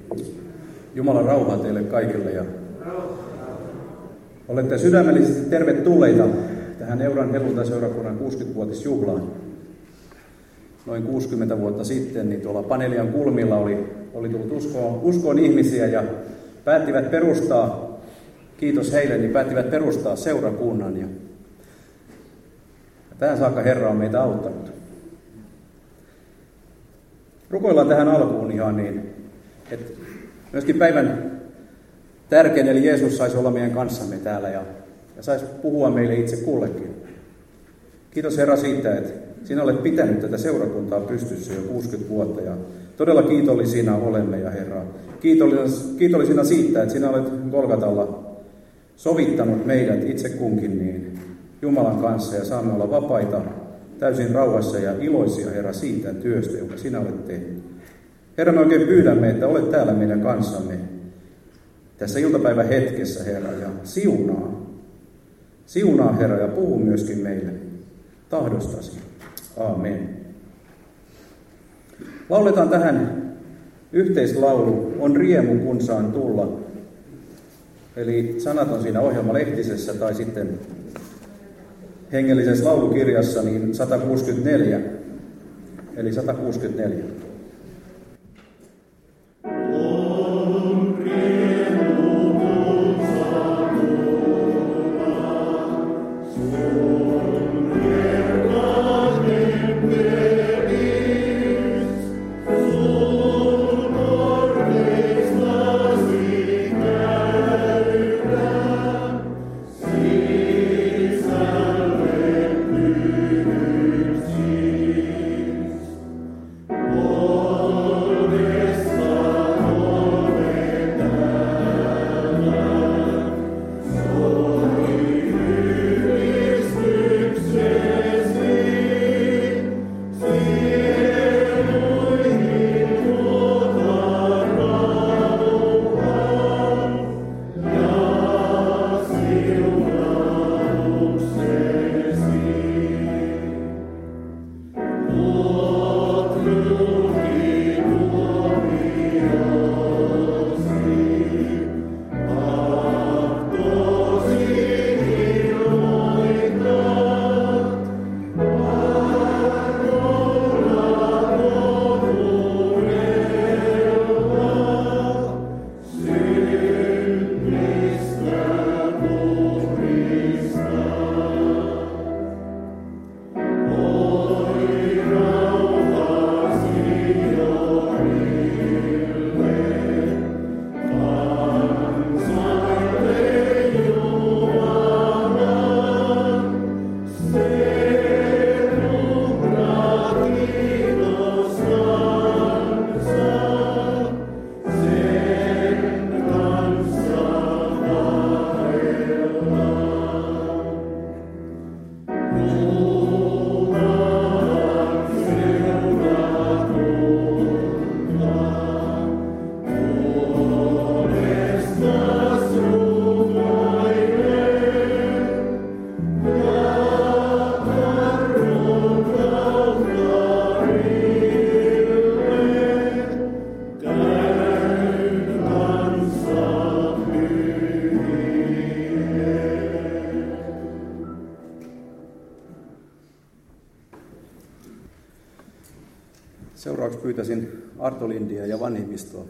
Jumalan rauhaa teille kaikille ja olette sydämellisesti tervetulleita tähän Euran helluntai-seurakunnan 60-vuotisjuhlaan. Noin 60 vuotta sitten niin tuolla Panelian kulmilla oli tullut uskoon ihmisiä ja päättivät perustaa, kiitos heille, niin päättivät perustaa seurakunnan. Ja tähän saakka Herra on meitä auttanut. Rukoillaan tähän alkuun ihan niin, että myöskin päivän tärkein, eli Jeesus saisi olla meidän kanssamme täällä ja saisi puhua meille itse kullekin. Kiitos Herra siitä, että sinä olet pitänyt tätä seurakuntaa pystyssä jo 60 vuotta ja todella kiitollisina olemme ja Herra. Kiitollisina siitä, että sinä olet Golgatalla sovittanut meidät itse kunkin niin Jumalan kanssa ja saamme olla vapaita, täysin rauhassa ja iloisia Herra siitä työstä, jonka sinä olet tehnyt. Herra, me oikein pyydämme, että olet täällä meidän kanssamme tässä iltapäivän hetkessä, Herra, ja siunaa Herra, ja puhu myöskin meille tahdostasi. Aamen. Lauletaan tähän yhteislaulu, on riemu kun saan tulla. Eli sanat on siinä ohjelmalehtisessä tai sitten hengellisessä laulukirjassa niin 164. Eli 164. Seuraavaksi pyytäisin Arto Lindiä ja vanhimmistoa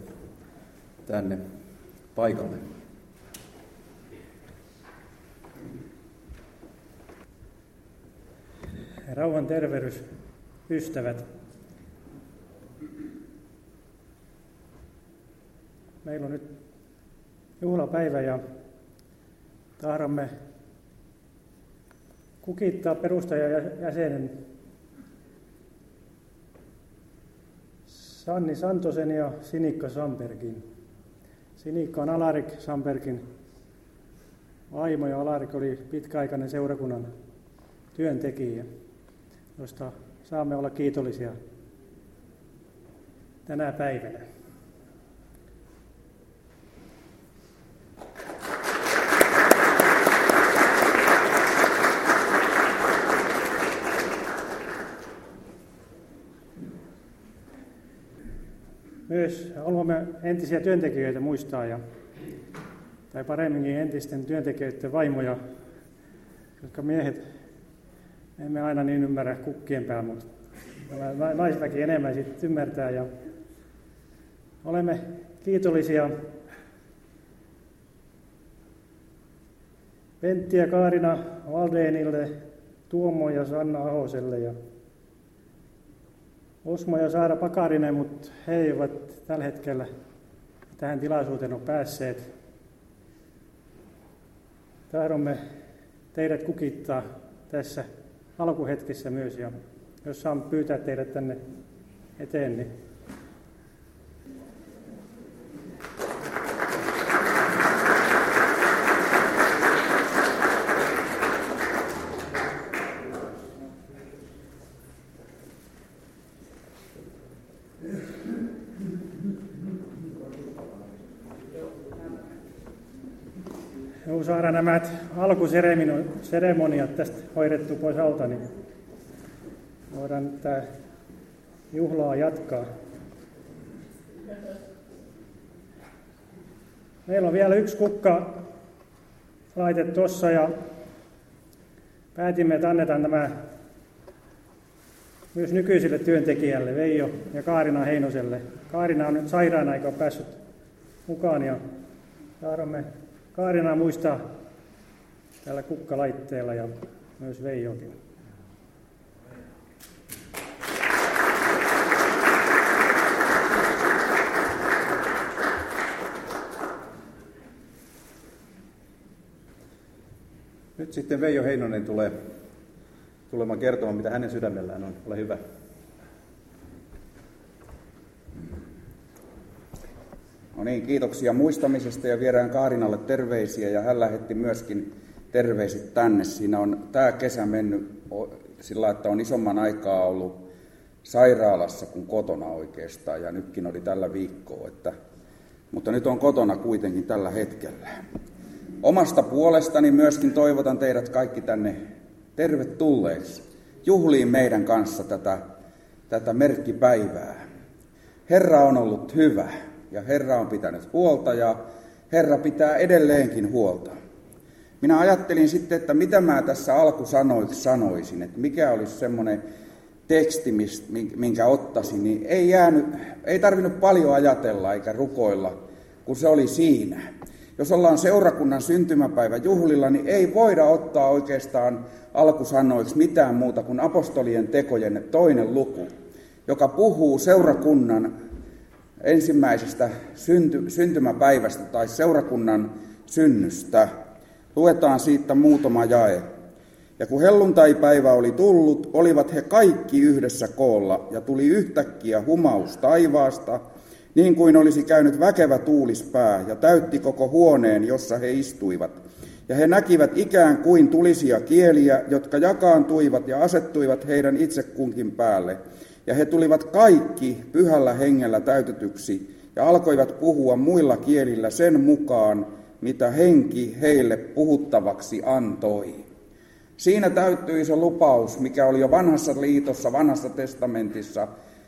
tänne paikalle. Rauhan tervehdys, ystävät. Meillä on nyt juhlapäivä ja tahdomme kukittaa perustajajäsenen Sanni Santosen ja Sinikka Sambergin. Sinikka on Alarik Sambergin vaimo ja Alarik oli pitkäaikainen seurakunnan työntekijä, josta saamme olla kiitollisia tänä päivänä. Myös haluamme entisiä työntekijöitä muistaa, tai paremminkin entisten työntekijöiden vaimoja, jotka miehet emme aina niin ymmärrä kukkien päällä, mutta naisväki enemmän sitten ymmärtää. Ja olemme kiitollisia Pentti ja Kaarina Valdeenille, Tuomo ja Sanna Ahoselle ja Osmo ja Saara Pakarinen, mutta he eivät tällä hetkellä tähän tilaisuuteen ole päässeet. Tahdomme teidät kukittaa tässä alkuhetkessä myös, ja jos saan pyytää teidät tänne eteen, niin kun saadaan nämä alkuseremoniat tästä hoidettu pois alta, niin voidaan tätä juhlaa jatkaa. Meillä on vielä yksi kukka laite tuossa ja päätimme, että annetaan nämä myös nykyiselle työntekijälle Veijo ja Kaarina Heinoselle. Kaarina on nyt sairaana eikä ole päässyt mukaan ja tahdomme Kaarinaa muistaa tällä kukkalaitteella ja myös Veijokin. Nyt sitten Veijo Heinonen tulee tulemaan kertomaan, mitä hänen sydämellään on. Ole hyvä. No niin, kiitoksia muistamisesta ja viedään Kaarinalle terveisiä ja hän lähetti myöskin terveiset tänne. Siinä on tämä kesä mennyt sillä, että on isomman aikaa ollut sairaalassa kuin kotona oikeastaan ja nytkin oli tällä viikkoa, mutta nyt on kotona kuitenkin tällä hetkellä. Omasta puolestani myöskin toivotan teidät kaikki tänne tervetulleeksi juhliin meidän kanssa tätä merkkipäivää. Herra on ollut hyvä ja Herra on pitänyt huolta ja Herra pitää edelleenkin huolta. Minä ajattelin sitten, että mitä mä tässä sanoisin, että mikä olisi semmoinen teksti, minkä ottaisin, niin ei tarvinnut paljon ajatella eikä rukoilla, kun se oli siinä. Jos ollaan seurakunnan syntymäpäivän juhlilla, niin ei voida ottaa oikeastaan alkusanoiksi mitään muuta kuin apostolien tekojen 2. luku, joka puhuu seurakunnan ensimmäisestä syntymäpäivästä tai seurakunnan synnystä. Luetaan siitä muutama jae. Ja kun helluntaipäivä oli tullut, olivat he kaikki yhdessä koolla, ja tuli yhtäkkiä humaus taivaasta, niin kuin olisi käynyt väkevä tuulispää, ja täytti koko huoneen, jossa he istuivat. Ja he näkivät ikään kuin tulisia kieliä, jotka jakaantuivat ja asettuivat heidän itse kunkin päälle. Ja he tulivat kaikki pyhällä hengellä täytetyksi, ja alkoivat puhua muilla kielillä sen mukaan, mitä henki heille puhuttavaksi antoi. Siinä täyttyi se lupaus, mikä oli jo vanhassa liitossa, vanhassa testamentissa,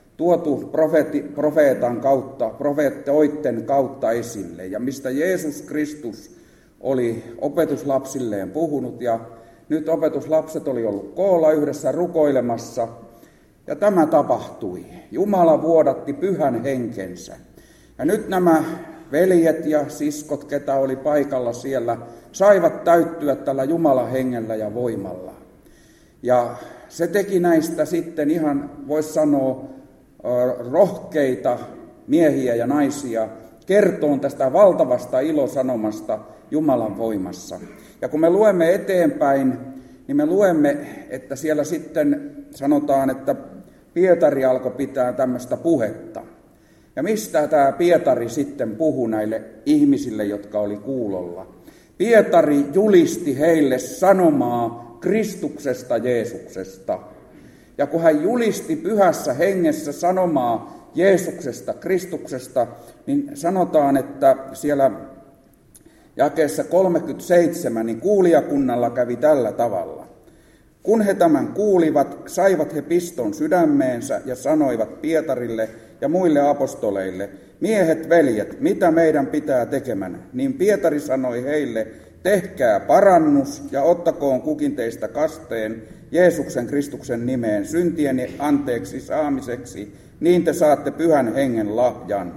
tuotu profeetan kautta, profeettoiden kautta esille, ja mistä Jeesus Kristus oli opetuslapsilleen puhunut, ja nyt opetuslapset oli ollut koolla yhdessä rukoilemassa, ja tämä tapahtui. Jumala vuodatti pyhän henkensä. Ja nyt nämä veljet ja siskot, ketä oli paikalla siellä, saivat täyttyä tällä Jumalan hengellä ja voimalla. Ja se teki näistä sitten ihan, voisi sanoa, rohkeita miehiä ja naisia kertoon tästä valtavasta ilosanomasta Jumalan voimassa. Ja kun me luemme eteenpäin, niin me luemme, että siellä sitten sanotaan, että Pietari alkoi pitää tämmöistä puhetta. Ja mistä tämä Pietari sitten puhui näille ihmisille, jotka oli kuulolla? Pietari julisti heille sanomaa Kristuksesta Jeesuksesta. Ja kun hän julisti pyhässä hengessä sanomaa Jeesuksesta, Kristuksesta, niin sanotaan, että siellä jakeessa 37, niin kuulijakunnalla kävi tällä tavalla. Kun he tämän kuulivat, saivat he piston sydämeensä ja sanoivat Pietarille ja muille apostoleille, miehet, veljet, mitä meidän pitää tekemään? Niin Pietari sanoi heille, tehkää parannus ja ottakoon kukin teistä kasteen Jeesuksen Kristuksen nimeen syntieni anteeksi saamiseksi, niin te saatte Pyhän Hengen lahjan.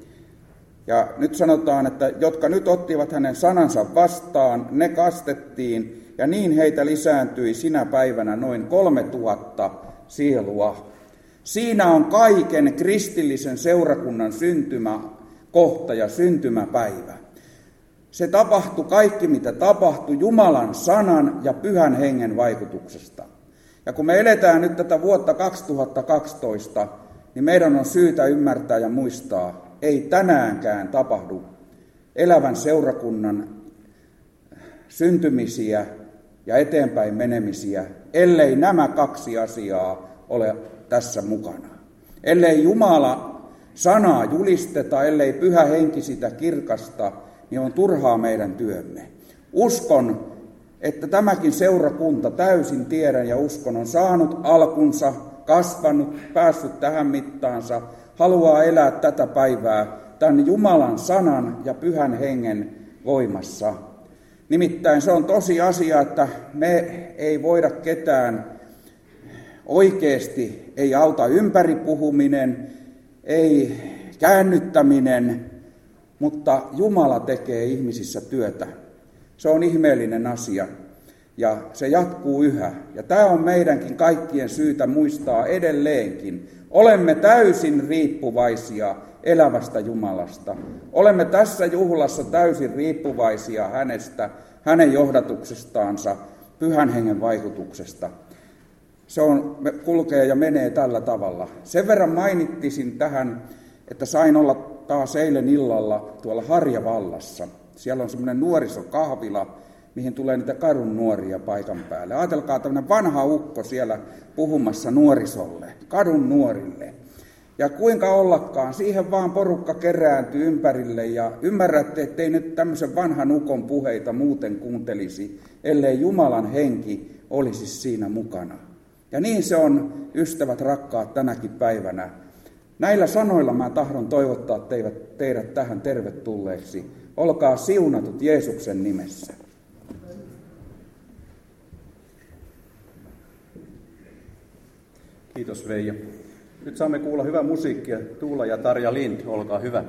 Ja nyt sanotaan, että jotka nyt ottivat hänen sanansa vastaan, ne kastettiin, ja niin heitä lisääntyi sinä päivänä noin 3000 sielua. Siinä on kaiken kristillisen seurakunnan syntymäkohta ja syntymäpäivä. Se tapahtui kaikki, mitä tapahtui Jumalan sanan ja Pyhän Hengen vaikutuksesta. Ja kun me eletään nyt tätä vuotta 2012, niin meidän on syytä ymmärtää ja muistaa, ei tänäänkään tapahdu elävän seurakunnan syntymisiä ja eteenpäin menemisiä, ellei nämä kaksi asiaa ole tässä mukana. Ellei Jumala sanaa julisteta, ellei Pyhä Henki sitä kirkasta, niin on turhaa meidän työmme. Uskon, että tämäkin seurakunta, täysin tiedän ja uskon, on saanut alkunsa, kasvanut, päässyt tähän mittaansa, haluaa elää tätä päivää tämän Jumalan sanan ja Pyhän Hengen voimassa. Nimittäin se on tosi asia, että me ei voida ketään oikeasti, ei auta ympäripuhuminen, ei käännyttäminen, mutta Jumala tekee ihmisissä työtä. Se on ihmeellinen asia ja se jatkuu yhä. Ja tämä on meidänkin kaikkien syytä muistaa edelleenkin. Olemme täysin riippuvaisia elävästä Jumalasta. Olemme tässä juhlassa täysin riippuvaisia hänestä, hänen johdatuksestaansa, Pyhän Hengen vaikutuksesta. Se kulkee ja menee tällä tavalla. Sen verran mainittisin tähän, että sain olla taas eilen illalla tuolla Harjavallassa. Siellä on semmoinen nuorisokahvila, mihin tulee niitä kadun nuoria paikan päälle. Ajatelkaa tämmöinen vanha ukko siellä puhumassa nuorisolle, kadun nuorille. Ja kuinka ollakaan, siihen vaan porukka kerääntyy ympärille ja ymmärrätte, ettei nyt tämmöisen vanhan ukon puheita muuten kuuntelisi, ellei Jumalan henki olisi siinä mukana. Ja niin se on, ystävät rakkaat, tänäkin päivänä. Näillä sanoilla mä tahdon toivottaa teidät tähän tervetulleeksi. Olkaa siunatut Jeesuksen nimessä. Kiitos Veijo. Nyt saamme kuulla hyvää musiikkia. Tuula ja Tarja Lind, olkaa hyvä.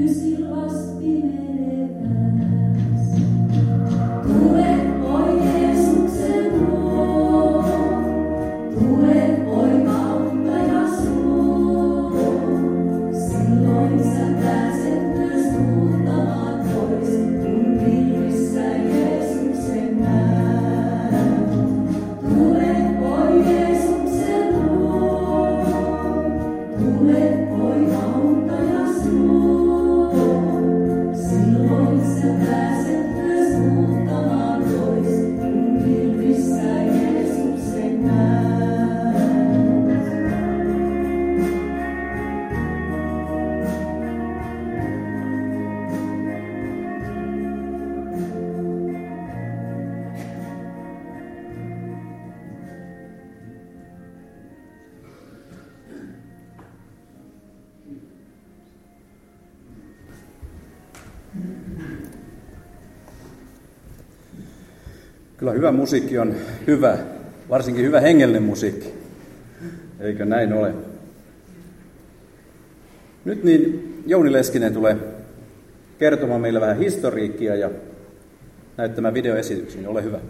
Kyllä hyvä musiikki on hyvä, varsinkin hyvä hengellinen musiikki. Eikö näin ole? Nyt niin Jouni Leskinen tulee kertomaan meille vähän historiikkia ja näyttämään videoesityksen. Ole hyvä.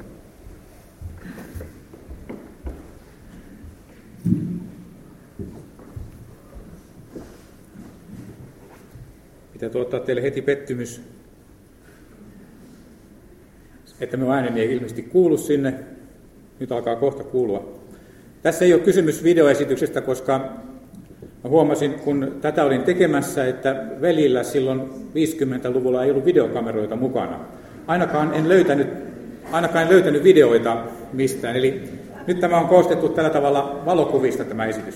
Pitää tuottaa teille heti pettymys, että minun ääneni ei ilmeisesti kuulu sinne. Nyt alkaa kohta kuulua. Tässä ei ole kysymys videoesityksestä, koska mä huomasin, kun tätä olin tekemässä, että veljillä silloin 50-luvulla ei ollut videokameroita mukana. Ainakaan en löytänyt videoita mistään. Eli nyt tämä on koostettu tällä tavalla valokuvista tämä esitys.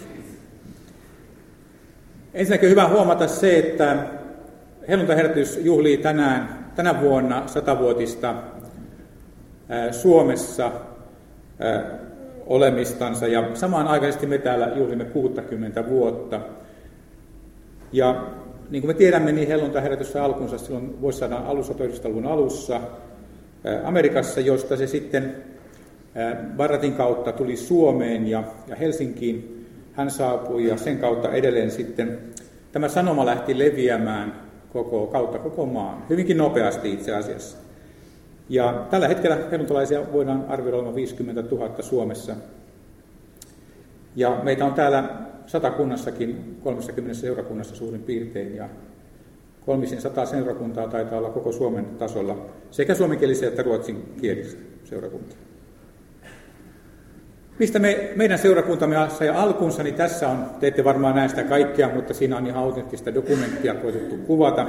Ensinnäkin hyvä huomata se, että Helluntaherätys juhlii tänä vuonna 100-vuotista Suomessa olemistansa, ja samanaikaisesti me täällä juhlimme 60 vuotta. Ja niin kuin me tiedämme, niin helluntaherätys sai alkunsa silloin vuosisadan alussa, 1900-luvun alussa Amerikassa, josta se sitten Barratin kautta tuli Suomeen ja Helsinkiin. Hän saapui ja sen kautta edelleen sitten tämä sanoma lähti leviämään kautta koko maan, hyvinkin nopeasti itse asiassa. Ja tällä hetkellä helluntalaisia voidaan arvioida olevan 50 000 Suomessa. Ja meitä on täällä Satakunnassakin 30 seurakunnassa suurin piirtein, ja 300 seurakuntaa taitaa olla koko Suomen tasolla, sekä suomenkielisiä että ruotsinkielisiä seurakuntia. Mistä meidän seurakuntamme sai alkunsa, niin tässä on, te ette varmaan näe sitä kaikkea, mutta siinä on ihan autenttista dokumenttia koetettu kuvata.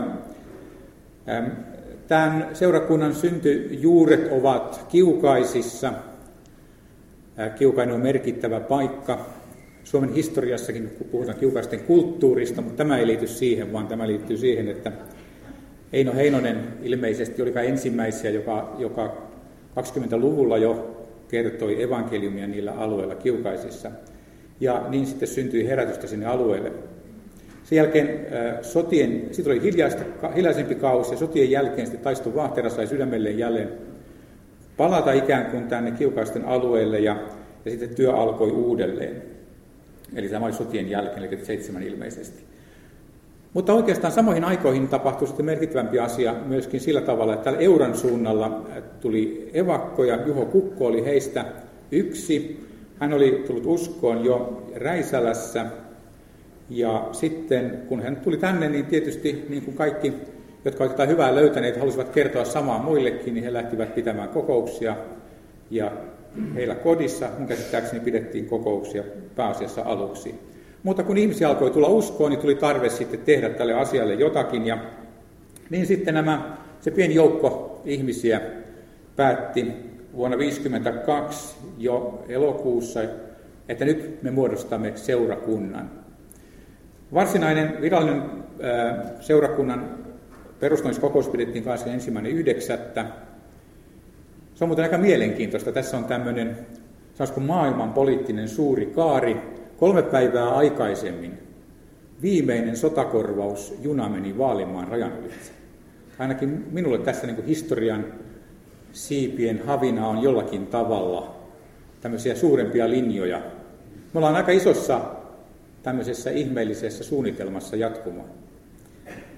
Tämän seurakunnan syntyjuuret ovat Kiukaisissa. Kiukainen on merkittävä paikka Suomen historiassakin, kun puhutaan kiukaisten kulttuurista, mutta tämä ei liity siihen, vaan tämä liittyy siihen, että Eino Heinonen ilmeisesti oli ensimmäisiä, joka 20-luvulla jo kertoi evankeliumia niillä alueilla Kiukaisissa. Ja niin sitten syntyi herätystä sinne alueelle. Sen jälkeen siitä oli hiljaisempi kausi, ja sotien jälkeen sitten Taiston Vahtera sai sydämelleen jälleen palata ikään kuin tänne Kiukaisten alueelle, ja sitten työ alkoi uudelleen. Eli tämä oli sotien jälkeen, eli 7 ilmeisesti. Mutta oikeastaan samoihin aikoihin tapahtui sitten merkittävämpi asia myöskin sillä tavalla, että täällä Euran suunnalla tuli evakkoja. Juho Kukko oli heistä yksi. Hän oli tullut uskoon jo Räisälässä. Ja sitten kun hän tuli tänne, niin tietysti niin kuin kaikki, jotka olivat jotain hyvää löytäneet, halusivat kertoa samaa muillekin, niin he lähtivät pitämään kokouksia. Ja heillä kodissa, mun käsittääkseni, pidettiin kokouksia pääasiassa aluksi. Mutta kun ihmisiä alkoi tulla uskoon, niin tuli tarve sitten tehdä tälle asialle jotakin. Ja niin sitten se pieni joukko ihmisiä päätti vuonna 1952 jo elokuussa, että nyt me muodostamme seurakunnan. Varsinainen virallinen seurakunnan perustamiskokous pidettiin 21.9. Se on muuten aika mielenkiintoista. Tässä on tämmöinen, sanoisiko maailman poliittinen suuri kaari. 3 päivää aikaisemmin viimeinen sotakorvaus juna meni Vaalimaan rajan ylitse. Ainakin minulle tässä niin kuin historian siipien havina on jollakin tavalla tämmöisiä suurempia linjoja. Me ollaan aika isossa tämmöisessä ihmeellisessä suunnitelmassa jatkumaan.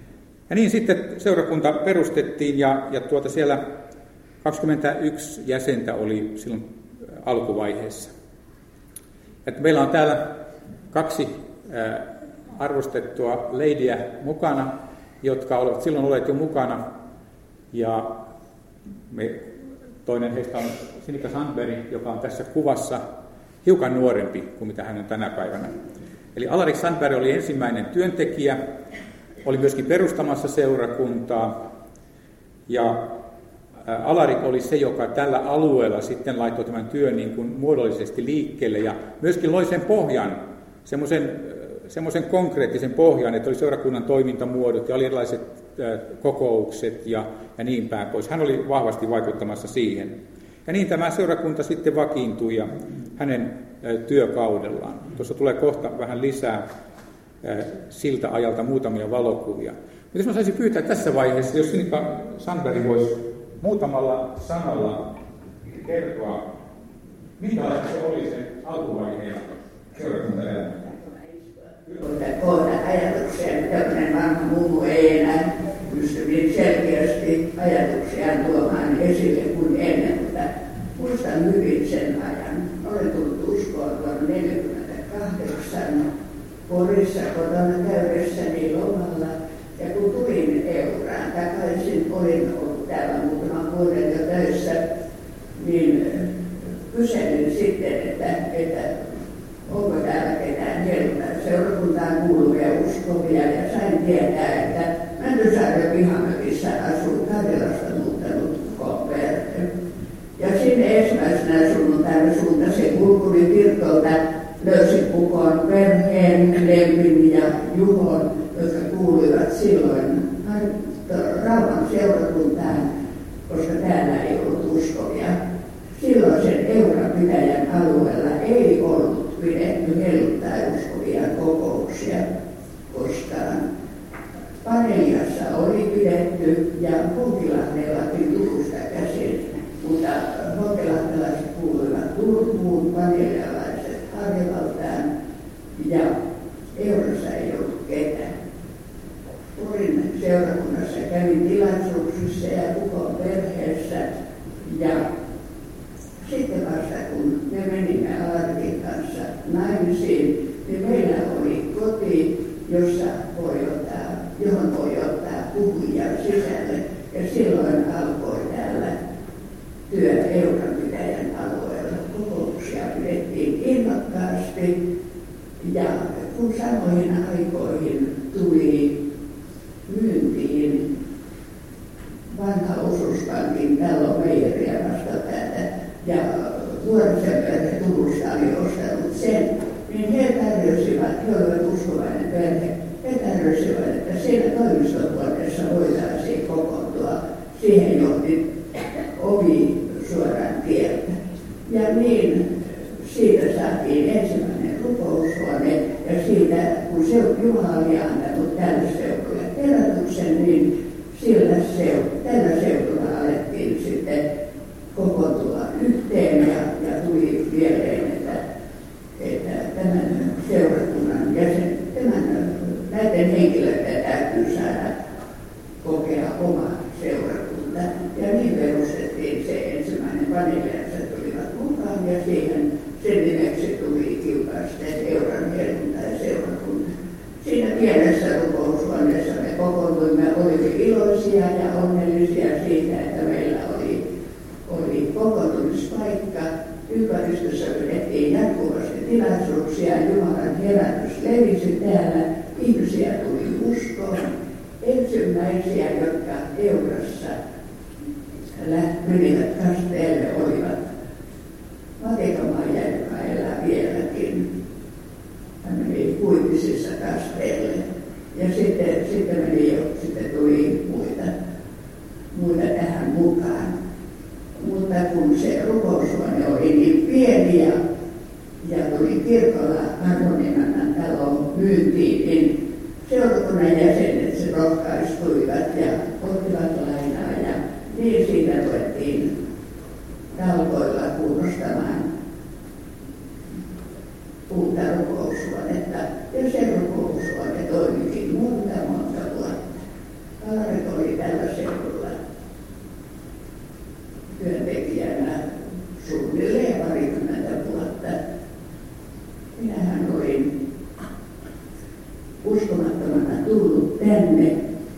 Ja niin sitten seurakunta perustettiin ja siellä 21 jäsentä oli silloin alkuvaiheessa. Että meillä on täällä 2 arvostettua leidiä mukana, jotka ovat silloin olleet jo mukana. Ja toinen heistä on Sinikka Sandberg, joka on tässä kuvassa hiukan nuorempi kuin mitä hän on tänä päivänä. Eli Alarik Sandberg oli ensimmäinen työntekijä, oli myöskin perustamassa seurakuntaa. Ja Alarik oli se, joka tällä alueella sitten laittoi tämän työn niin kuin muodollisesti liikkeelle ja myöskin loi sen pohjan, semmoisen konkreettisen pohjan, että oli seurakunnan toimintamuodot ja oli erilaiset kokoukset ja niin päin pois. Hän oli vahvasti vaikuttamassa siihen. Ja niin tämä seurakunta sitten vakiintui ja hänen työkaudellaan. Tuossa tulee kohta vähän lisää siltä ajalta muutamia valokuvia. Mutta jos mä saisin pyytää tässä vaiheessa, jos Sinikka Sandberg voisi muutamalla sanalla kertoa, minkälaista se oli sen alkuvaiheen seurakuntaelämä. Koota ajatuksia, tämmöinen vanha mummu ei enää pysty niin selkeästi ajatuksiaan tuomaan esille kuin ennen, mutta muistan hyvin sen ajan. Olen tullut uskoon vuonna 1948 Porissa kotona käydessäni lomalla. Ja kun tulin Euraan takaisin, olin ollut täällä muutaman vuoden jo töissä, niin kyselin sitten, että onko täällä ketään seurakuntaan kuuluvia uskovia, ja sain tietää, että Mäntysaaren Pihamäkissä asuu Karjalasta muuttanut Kopperke. Ja sinne ensimmäisenä sunnuntaina suuntasin kulkuni kirkolta, löysin kukoon perheen, Lempin ja Juhon, jotka kuuluivat silloin Rauman seurakuntaan, koska täällä ei ollut uskovia. Silloin sen Euran pitäjän alueella ei ollut pidetty helluntai-uskovia kokouksia koskaan. Paneliassa oli pidetty ja Honkilahdellakin Turusta käsin, mutta honkilahdelaiset kuuluivat Turkuun, panelialaiset Harjavaltaan ja Eurassa ei ollut ketään. Porin seurakunnassa kävin tilaisuuksissa ja Kukon perheessä ja sitten vasta kun me menimme Alarikin kanssa naimisiin, niin meillä oli koti, johon voi ottaa puhujia sisälle. Ja silloin alkoi täällä työ Euran pitäjän alueella. Kokouksia pidettiin innokkaasti ja kun samoihin aikoihin tuli myyntiin vanha osuuspankin talo meijeriä vastapäätä ja Vuorisen perhe Turusta oli ostanut sen, niin he tarjosivat, he olivat uskovainen perhe, he tarjosivat, että siinä toimistohuoneessa voitaisiin kokoontua. Siihen johti ovi suoraan tieltä. Ja niin siitä saatiin ensimmäinen rukoushuone ja siitä, kun Jumala oli antanut tälle seudulle herätyksen, niin tällä seudulla alettiin sitten kokoontua yhteen ja tuli mieleen, että tämän seurakunnan näiden henkilöiden täytyy saada kokea oma seurakunta. Ja niin perustettiin se ensimmäinen paneeli, ja se tulivat mukaan ja sen nimeksi tuli Kiukasten Euran helluntai-seurakunta. Siinä pienessä rukoushuoneessa me kokoontuimme, olimme iloisia ja onnellisia siitä, että meillä oli kokoontumispaikka. Ympäristössä pidettiin jatkuvasti tilaisuuksia, Jumalan herätys levisi täällä, ihmisiä tuli uskoon. Ensimmäisiä, jotka Eurassa menivät kasteelle, olivat Matikamaa, joka elää vieläkin. Hän meni Kuivisissa kasteelle. Ja sitten tuli muita tähän mukaan. Mutta kun se rukoushuone oli niin pieni ja tuli kirkolla Anonimanan talo myyntiin, niin seurakunnan jäsenet se rohkaistuivat ja ottivat lainaa ja niin siitä ruvettiin talkoilla kunnostamaan uutta rukoushuonetta. Ja se rukoushuone toimikin monta vuotta.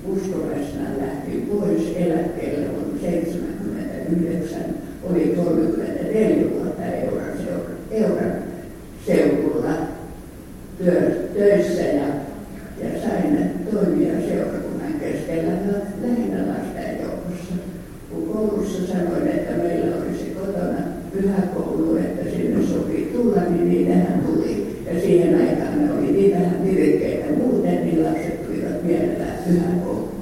uskovaisena lähti pois eläkkeelle vuonna 1979, oli 34 vuotta Euran seudulla töissä ja sain toimia seurakunnan keskellä lähinnä lasten joukossa. Kun koulussa sanoin, että meillä olisi kotona pyhäkoulu, että sinne sopii tulla, niin niitähän tuli. Ja siihen aikaan ne oli niin vähän virikkeitä muuten, niin lapset tulivat mielellään pyhäkouluun.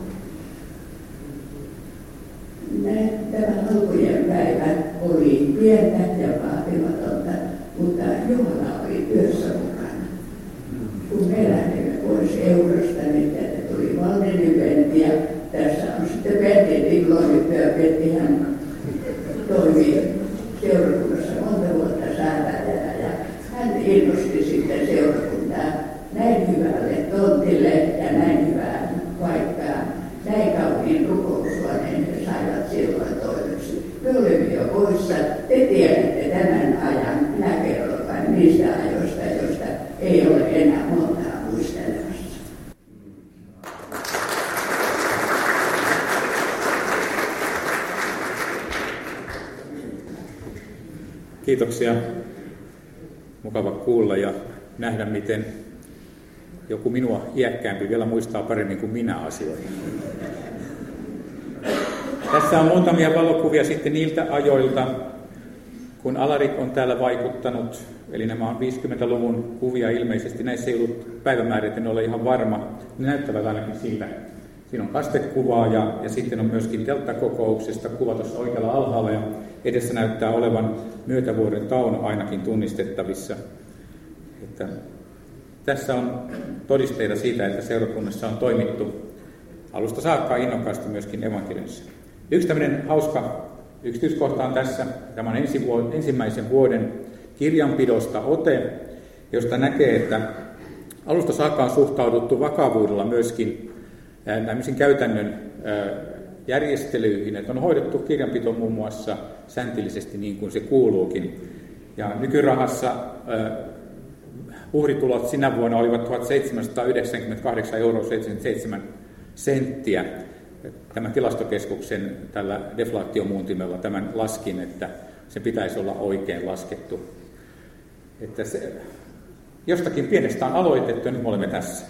Tämä alkujen päivä oli pientä ja vaatimatonta, mutta Jumala oli työssä mukana. Kun me lähdimme pois Eurosta, niin tänne tuli Valdeniventi ja tässä on sitten Pentti Digloityö. Penttihän toimi seurakunnassa monta vuotta säätäjänä ja hän innosti sitten seurakuntaa näin hyvälle tontille ja näin hyvään paikkaan. Näin kauniin rukoushuoneen he saivat silloin toimeksi. Me olimme jo poissa. Te tiedätte tämän ajan. Minä kerron vain niistä ajoista, joista ei ole enää montaa muistelemassa. Kiitoksia. Mukava kuulla ja nähdä, miten joku minua iäkkäämpi vielä muistaa paremmin kuin minä asioita. Tässä on muutamia valokuvia sitten niiltä ajoilta, kun Alarik on täällä vaikuttanut. Eli nämä on 50-luvun kuvia ilmeisesti. Näissä ei ollut päivämäärät, en ole ihan varma. Ne näyttävät ainakin siltä. Siinä on kastekuvaa ja sitten on myöskin telttakokouksesta kuva tuossa oikealla alhaalla. Ja edessä näyttää olevan Myötävuoren Tauno ainakin tunnistettavissa. Että tässä on todisteita siitä, että seurakunnassa on toimittu alusta saakka innokkaasti myöskin evankeliumissa. Yksi tämmöinen hauska yksityiskohta on tässä. Tämä on ensimmäisen vuoden kirjanpidosta ote, josta näkee, että alusta saakka on suhtauduttu vakavuudella myöskin tämmöisiin käytännön järjestelyihin, että on hoidettu kirjanpito muun muassa säntillisesti niin kuin se kuuluukin. Ja nykyrahassa uhritulot sinä vuonna olivat 1 798,77 €. Tämän tilastokeskuksen tällä deflaatiomuuntimella tämän laskin, että se pitäisi olla oikein laskettu. Että se, jostakin pienestä on aloitettu ja nyt me olemme tässä.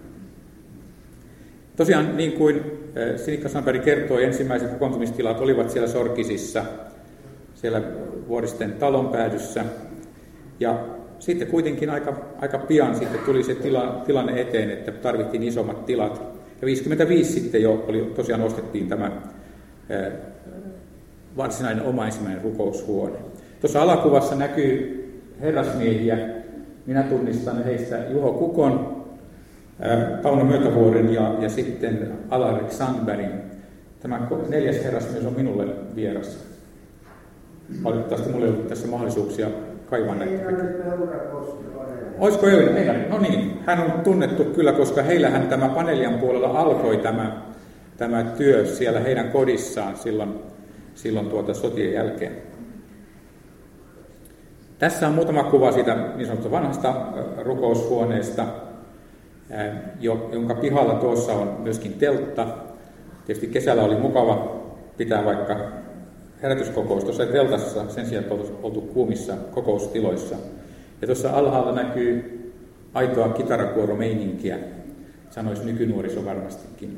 Tosiaan niin kuin Sinikka Sandberg kertoi, ensimmäiset kokoontumistilat olivat siellä Sorkisissa, siellä Vuoristen talon päädyssä. Ja sitten kuitenkin aika pian sitten tuli se tilanne eteen, että tarvittiin isommat tilat. Ja 55 sitten jo tosiaan ostettiin tämä varsinainen ensimmäinen rukoushuone. Tuossa alakuvassa näkyy herrasmiehiä. Minä tunnistan heistä Juho Kukon, Tauno Myötävuoren ja sitten Alarik Sandbergin. Tämä 4. herrasmies on minulle vieras. Valitettavasti minulla ei ollut tässä mahdollisuuksia kaivaa näitä. Olisiko Eila? No niin, hän on tunnettu kyllä, koska heillähän tämä Panelian puolella alkoi tämä työ siellä heidän kodissaan silloin sotien jälkeen. Tässä on muutama kuva siitä niin sanotusta vanhasta rukoushuoneesta, jonka pihalla tuossa on myöskin teltta. Tietysti kesällä oli mukava pitää vaikka herätyskokous tuossa teltassa sen sijaan, että oltu kuumissa kokoustiloissa. Ja tuossa alhaalla näkyy aitoa kitarakuoromeininkiä, sanoisi nykynuoriso varmastikin.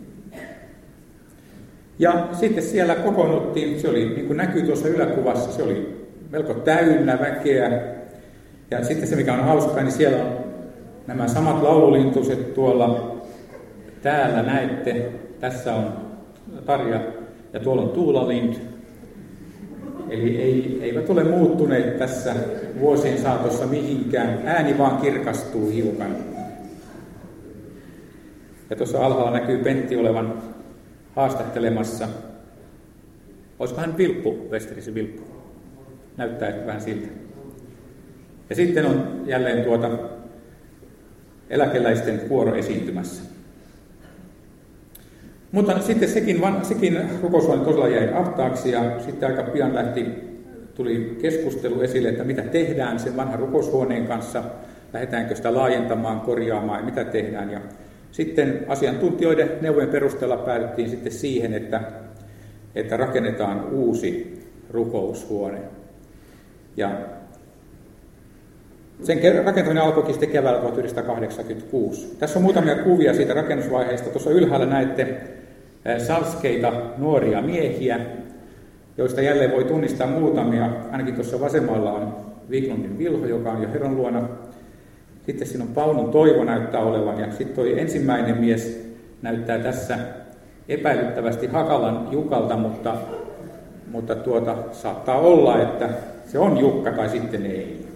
Ja sitten siellä kokoonnuttiin, se oli, niin kuin näkyy tuossa yläkuvassa, se oli melko täynnä väkeä. Ja sitten se, mikä on hauskaa, niin siellä on nämä samat laululintuset tuolla. Täällä näette, tässä on Tarja ja tuolla on Tuula Lind. Eli eivät ole muuttuneet tässä vuosien saatossa mihinkään. Ääni vaan kirkastuu hiukan. Ja tuossa alhaalla näkyy Pentti olevan haastattelemassa. Olisiko hän Vilppu, Westerisen Vilppu? Näyttää vähän siltä. Ja sitten on jälleen eläkeläisten kuoro esiintymässä. Mutta sitten sekin rukoushuone tosiaan jäi ahtaaksi ja sitten aika pian tuli keskustelu esille, että mitä tehdään sen vanhan rukoushuoneen kanssa, lähdetäänkö sitä laajentamaan, korjaamaan ja mitä tehdään. Ja Sitten asiantuntijoiden neuvojen perusteella päädyttiin sitten siihen, että rakennetaan uusi rukoushuone. Ja sen rakentaminen alkoikin sitten keväällä 1986. Tässä on muutamia kuvia siitä rakennusvaiheesta. Tuossa ylhäällä näette salskeita nuoria miehiä, joista jälleen voi tunnistaa muutamia. Ainakin tuossa vasemmalla on Wiklundin Vilho, joka on jo Herran luona. Sitten siinä on Paunun Toivo näyttää olevan, ja sitten tuo ensimmäinen mies näyttää tässä epäilyttävästi Hakalan Jukalta, mutta saattaa olla, että se on Jukka tai sitten ei.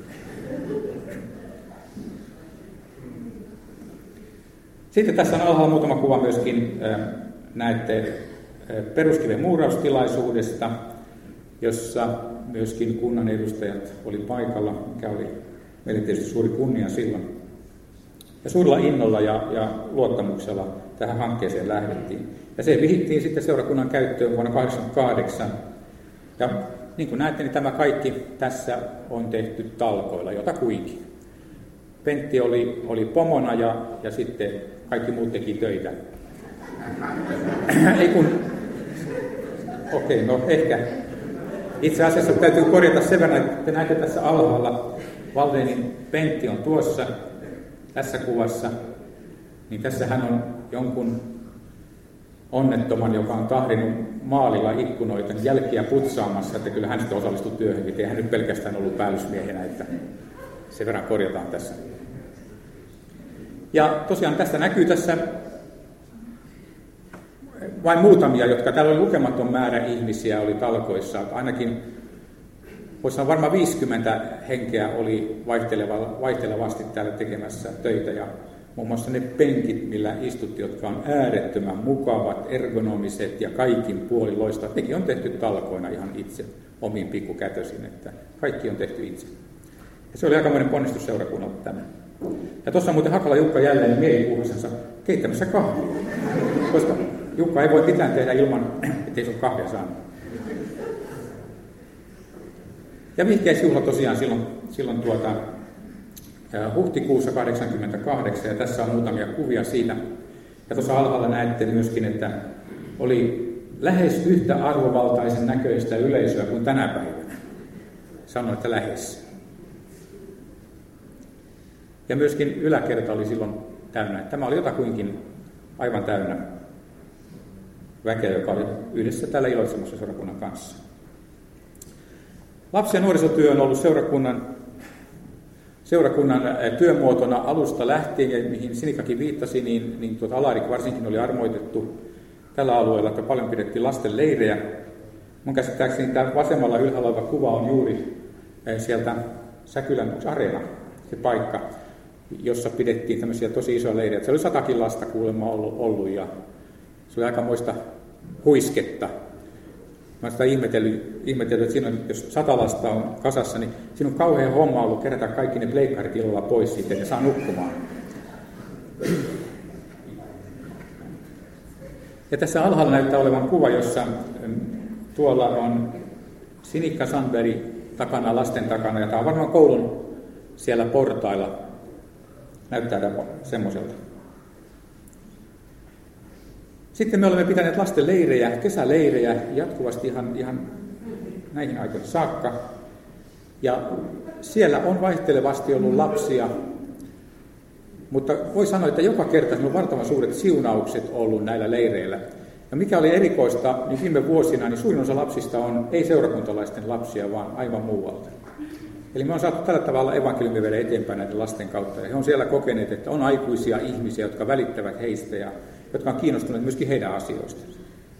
Sitten tässä on alhaalla muutama kuva myöskin, näette peruskiven muuraustilaisuudesta, jossa myöskin kunnan edustajat oli paikalla, mikä oli meille tietysti suuri kunnia silloin. Ja suurella innolla ja luottamuksella tähän hankkeeseen lähdettiin. Ja se vihittiin sitten seurakunnan käyttöön vuonna 1988. Ja niin kuin näette, niin tämä kaikki tässä on tehty talkoilla, jotakuinkin. Pentti oli pomona ja sitten kaikki muut teki töitä. Ehkä. Itse asiassa täytyy korjata sen verran, että te näette tässä alhaalla, Valdénin Pentti on tuossa, tässä kuvassa, niin tässä hän on jonkun onnettoman, joka on tahdinut maalilla ikkunoita jälkiä putsaamassa, että kyllä hän sitten osallistui työhönkin. Eihän nyt pelkästään ollut päällysmiehenä, että sen verran korjataan tässä. Ja tosiaan tästä näkyy tässä vain muutamia, jotka täällä oli lukematon määrä ihmisiä, oli talkoissa. Ainakin voisi sanoa varmaan 50 henkeä oli vaihtelevasti täällä tekemässä töitä. Ja muun muassa ne penkit, millä istutti, jotka on äärettömän mukavat, ergonomiset ja kaikin puolin loistavat. Nekin on tehty talkoina ihan itse, omiin pikkukätösin, että kaikki on tehty itse. Ja se oli aikamoinen ponnistus seurakunnalta tämä. Ja tuossa on muuten Hakala Jukka jälleen mielipuuhasensa keittämässä kahvia, koska Jukka ei voi mitään tehdä ilman, ettei se ole kahvia saanut. Ja vihkeisjuhla tosiaan silloin huhtikuussa 1988, ja tässä on muutamia kuvia siitä. Ja tuossa alhaalla näette myöskin, että oli lähes yhtä arvovaltaisen näköistä yleisöä kuin tänä päivänä. Sanoin, että lähes. Ja myöskin yläkerta oli silloin täynnä. Tämä oli jotakuinkin aivan täynnä väkeä, joka oli yhdessä täällä Iloitsemossa seurakunnan kanssa. Lapsi- ja nuorisotyö on ollut seurakunnan työmuotona alusta lähtien, ja mihin Sinikakin viittasi, niin Alarik varsinkin oli armoitettu tällä alueella, että paljon pidettiin lasten leirejä. Mun käsittääkseni tämä vasemmalla ylhäällä oleva kuva on juuri sieltä Säkylän areena, se paikka, jossa pidettiin tämmöisiä tosi isoja leirejä. Se oli 100 lasta kuulemma ollut, ja se oli aikamoista huisketta. Mä oon sitä ihmetellyt, että siinä on, jos 100 lasta on kasassa, niin siinä on kauhean homma ollut kerätä kaikki ne pleikkarit illalla pois siitä, että ne saa nukkumaan. Ja tässä alhaalla näyttää olevan kuva, jossa tuolla on Sinikka Sandberg takana, lasten takana, ja tämä on varmaan koulun siellä portailla. Näyttää semmoiselta. Sitten me olemme pitäneet lasten leirejä, kesäleirejä jatkuvasti ihan näihin aikoihin saakka. Ja siellä on vaihtelevasti ollut lapsia, mutta voi sanoa, että joka kerta on valtavan suuret siunaukset ollut näillä leireillä. Ja mikä oli erikoista, niin viime vuosina niin suurin osa lapsista on ei seurakuntalaisten lapsia, vaan aivan muualta. Eli me on saatu tällä tavalla evankeliumi viedä eteenpäin näiden lasten kautta. Ja he on siellä kokeneet, että on aikuisia ihmisiä, jotka välittävät heistä ja jotka on kiinnostuneet myöskin heidän asioistaan.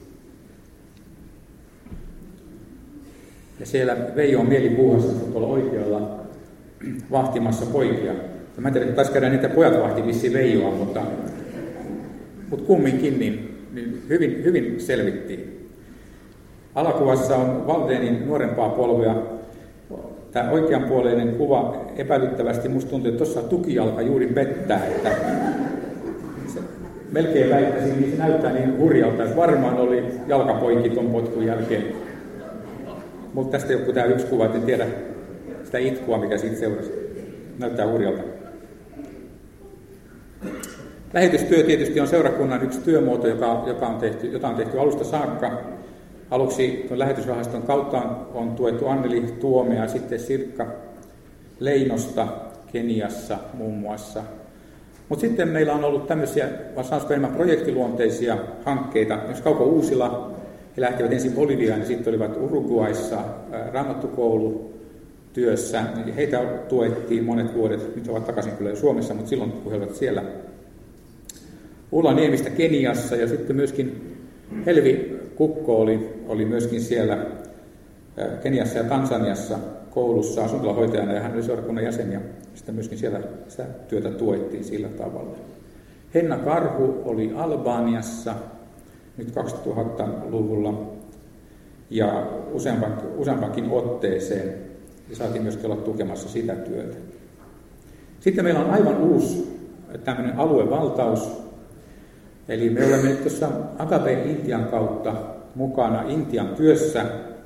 Ja siellä Veijo on mielipuuhassa tuolla oikealla vahtimassa poikia. Ja mä en tiedä, että taisi käydä niitä pojat vahti vissiin Veijoa, mutta kumminkin niin hyvin selvittiin. Alakuvassa on Valdénin nuorempaa polvea. Tämä oikeanpuoleinen kuva epäilyttävästi, musta tuntuu, että tuossa tukijalka juuri pettää, että melkein väittäisin, niin se näyttää niin hurjalta, että varmaan oli jalkapoikki tuon potkun jälkeen. Mutta tästä joku tämä yksi kuva, en tiedä sitä itkua, mikä siitä seurasi. Näyttää hurjalta. Lähetystyö tietysti on seurakunnan yksi työmuoto, jota on tehty alusta saakka. Aluksi tuon lähetysrahaston kautta on tuettu Anneli Tuomea, sitten Sirkka Leinosta Keniassa muun muassa. Mutta sitten meillä on ollut tämmöisiä, sanoisiko enemmän projektiluonteisia hankkeita. Jos Kauko Uusila, he lähtivät ensin Boliviaan ja sitten olivat Uruguayssa raamattukoulutyössä. Heitä tuettiin monet vuodet, nyt he ovat takaisin kyllä jo Suomessa, mutta silloin kun he olivat siellä. Ulla Niemistä Keniassa ja sitten myöskin Helvi Kukko oli myöskin siellä Keniassa ja Tansaniassa koulussa asuntolahoitajana ja hän oli seurakunnan jäsen ja sitten myöskin siellä sitä työtä tuettiin sillä tavalla. Henna Karhu oli Albaniassa nyt 2000-luvulla ja useampankin otteeseen ja saatiin myöskin olla tukemassa sitä työtä. Sitten meillä on aivan uusi tämmöinen aluevaltaus. Eli me olemme nyt tuossa Agape Intian kautta mukana Intian työssä.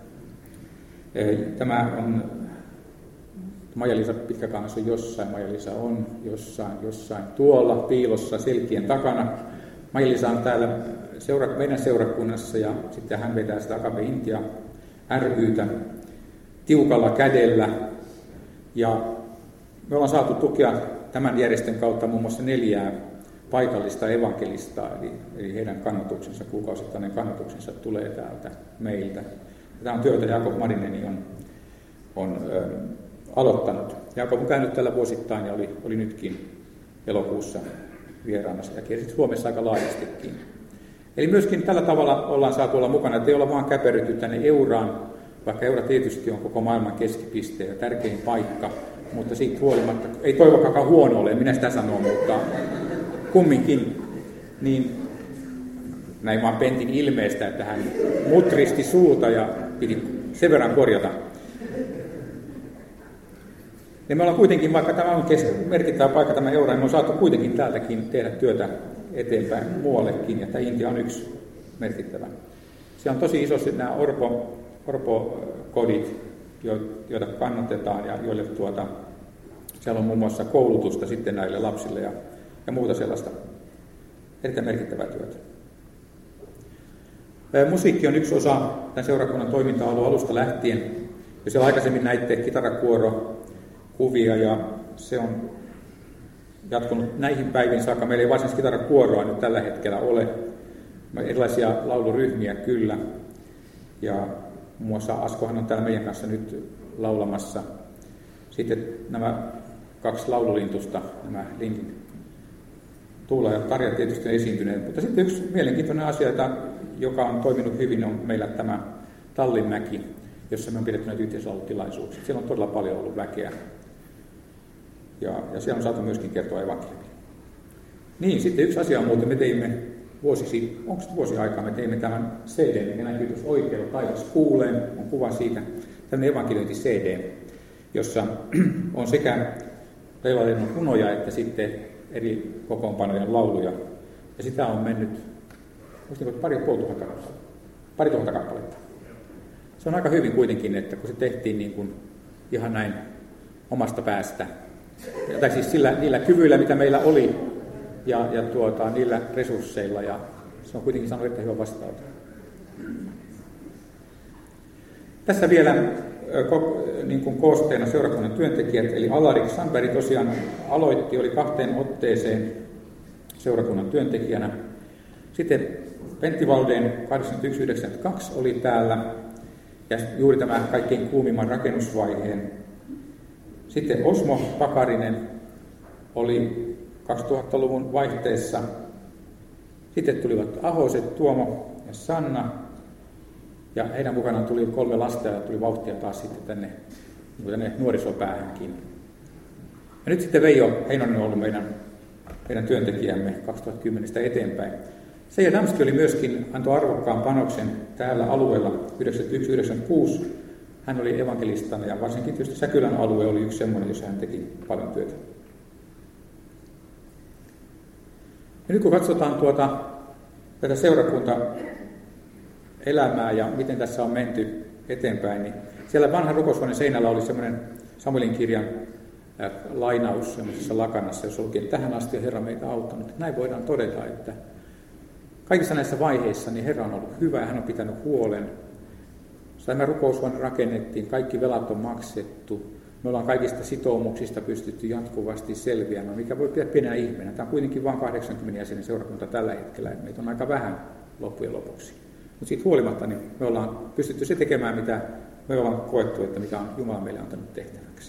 Tämä on, Maija-Liisa Pitkäkangas on jossain, Maija-Liisa on jossain tuolla piilossa selkien takana. Maija-Liisa on täällä meidän seurakunnassa ja sitten hän vetää sitä Agape Intia ry:tä tiukalla kädellä. Ja me ollaan saatu tukea tämän järjestön kautta muun muassa 4 paikallista evankelistaa, eli heidän kannatuksensa, kuukausittainen kannatuksensa tulee täältä meiltä. Tämä on työtä Jaakob Marineni on aloittanut. Jaakob on käynyt tällä vuosittain ja oli nytkin elokuussa vieraamassa ja kiersi Suomessa aika laajastikin. Eli myöskin tällä tavalla ollaan saatu olla mukana, että ei olla vaan käperrytty tänne Euraan, vaikka Eura tietysti on koko maailman keskipiste ja tärkein paikka, mutta siitä huolimatta, ei toivokakaan huono ole, minä sitä sanon, mutta kumminkin, niin näin vaan Pentin ilmeestä, että hän mutristi suuta ja piti sen verran korjata. Ja me ollaan kuitenkin, vaikka tämä on merkittävä paikka tämä Eura, niin me on saatu kuitenkin täältäkin tehdä työtä eteenpäin muuallekin, ja tämä Intia on yksi merkittävä. Siellä on tosi iso nämä orpokodit, joita kannatetaan ja joille siellä on muun muassa koulutusta sitten näille lapsille ja muuta sellaista erittäin merkittävää työtä. Musiikki on yksi osa tämän seurakunnan toimintaa ollut alusta lähtien. Ja siellä aikaisemmin näitte kitarakuorokuvia ja se on jatkunut näihin päiviin saakka. Meillä ei varsinaisesti kitarakuoroa nyt tällä hetkellä ole. Erilaisia lauluryhmiä kyllä. Ja muun muassa Askohan on täällä meidän kanssa nyt laulamassa. Sitten nämä 2 laululintusta, nämä Linkin Tuula ja Tarja tietysti on esiintyneet. Mutta sitten yksi mielenkiintoinen asia, joka on toiminut hyvin, on meillä tämä Tallinmäki, jossa me on pidetty näitä yhteislaulutilaisuuksia. Siellä on todella paljon ollut väkeä. Ja siellä on saatu myöskin kertoa evankeliumia. Niin, sitten yksi asia on muuten, me teimme vuosi aikaa, me teimme tämän CD, mikä näkyy tuossa oikealla taivas kuuleen, on kuva siitä, tämmöinen evankeliointi-CD, jossa on sekä Leilalennon runoja että sitten eri kokoonpanojen lauluja. Ja sitä on mennyt, pari tuhatta kappaletta. Se on aika hyvin kuitenkin, että kun se tehtiin niin kuin ihan näin omasta päästä, tai siis niillä kyvyillä, mitä meillä oli, ja niillä resursseilla, ja se on kuitenkin saanut erittäin hyvä vastaanotto. Tässä vielä niin kuin koosteena seurakunnan työntekijät, eli Alarik Sandberg tosiaan oli 2 otteeseen seurakunnan työntekijänä. Sitten Pentti Valdén 81-92 oli täällä, ja juuri tämä kaikkein kuumimman rakennusvaiheen. Sitten Osmo Pakarinen oli 2000-luvun vaihteessa. Sitten tulivat Ahoset, Tuomo ja Sanna. Ja heidän mukanaan tuli 3 lasta ja tuli vauhtia taas sitten tänne nuorisopäähänkin. Ja nyt sitten Veijo Heinonen on ollut meidän työntekijämme 2010 eteenpäin. Seija Damski oli myöskin, antoi arvokkaan panoksen täällä alueella 91-96. Hän oli evankelistana ja varsinkin tietysti Säkylän alue oli yksi semmoinen, jossa hän teki paljon työtä. Ja nyt kun katsotaan tätä seurakuntaelämää ja miten tässä on menty eteenpäin, niin siellä vanhan rukoushuoneen seinällä oli semmoinen Samuelin kirjan lainaus semmoisessa lakanassa, jos oikein tähän asti on Herra meitä auttanut. Näin voidaan todeta, että kaikissa näissä vaiheissa niin Herra on ollut hyvä ja hän on pitänyt huolen. Tämä rukoushuone rakennettiin, kaikki velat on maksettu. Me ollaan kaikista sitoumuksista pystytty jatkuvasti selviämään, mikä voi pitää pienenä ihmeenä. Tämä on kuitenkin vain 80 jäsenen seurakunta tällä hetkellä, että meitä on aika vähän loppujen lopuksi. Mutta siitä huolimatta niin me ollaan pystytty se tekemään, mitä me ollaan koettu, että mikä on Jumala meille antanut tehtäväksi.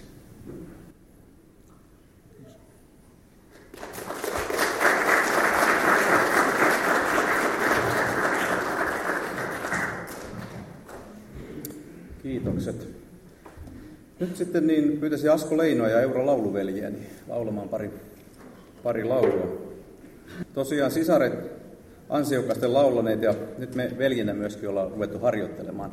Kiitokset. Nyt sitten niin pyytäisin Asko Leinoa ja Eura Lauluveljiä niin laulamaan pari laulua. Tosiaan sisaret ansiokkaasti laulaneet ja nyt me veljinä myöskin ollaan ruvettu harjoittelemaan.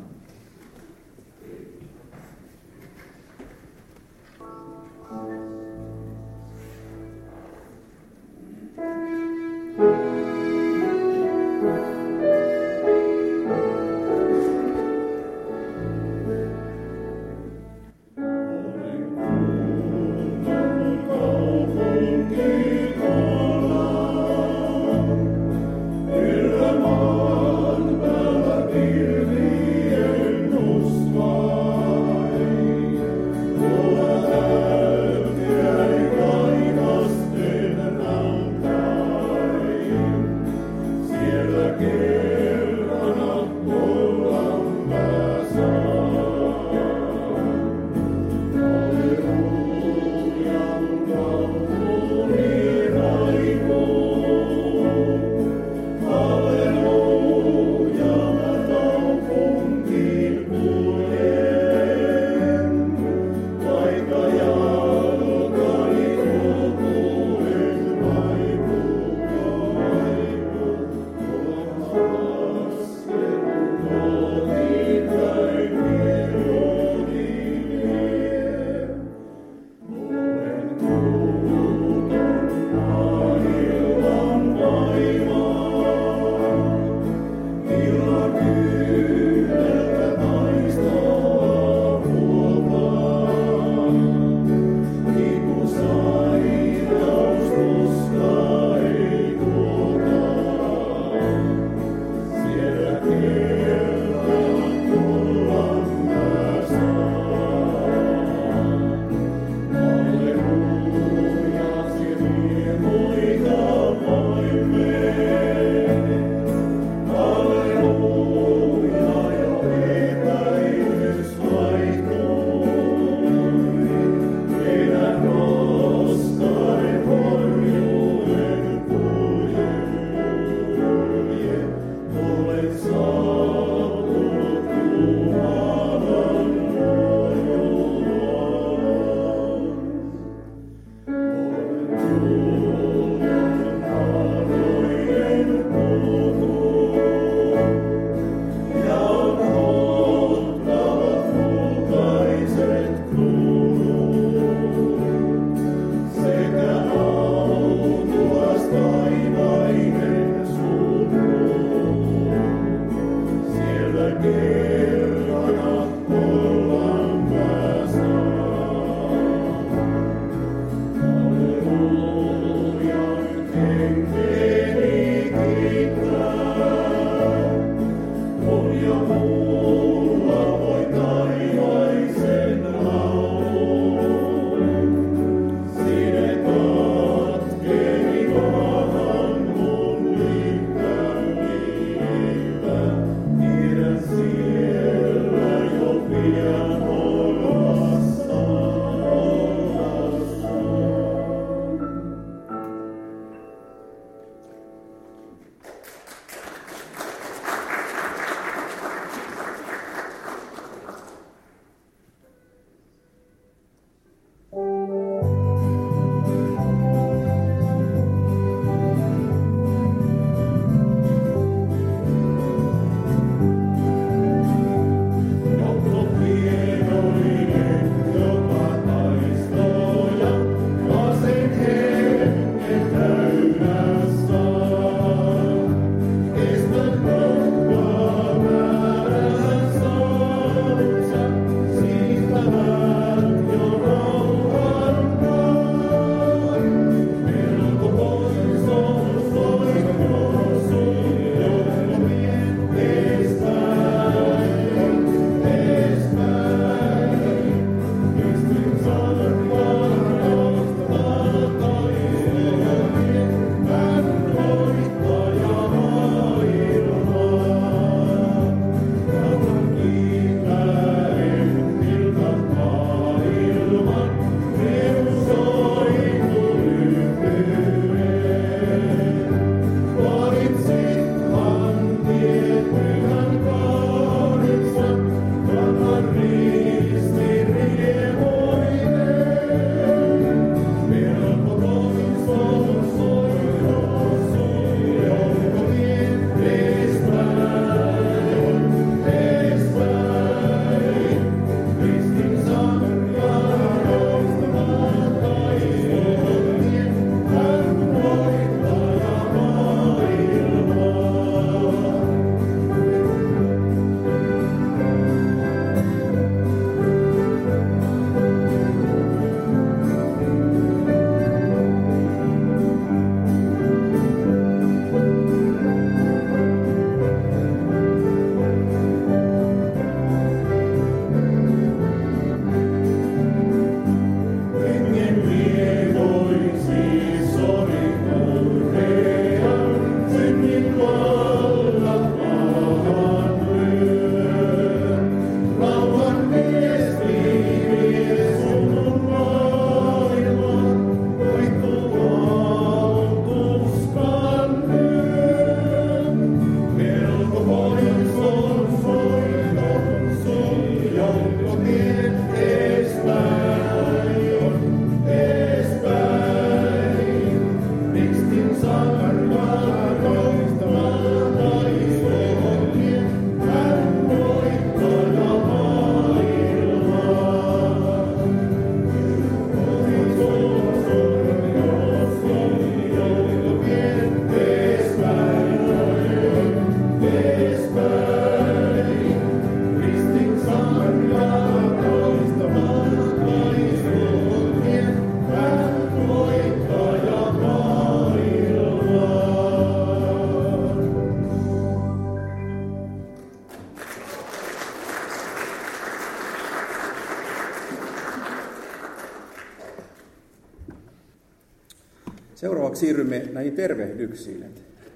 Seuraavaksi siirrymme näihin tervehdyksiin.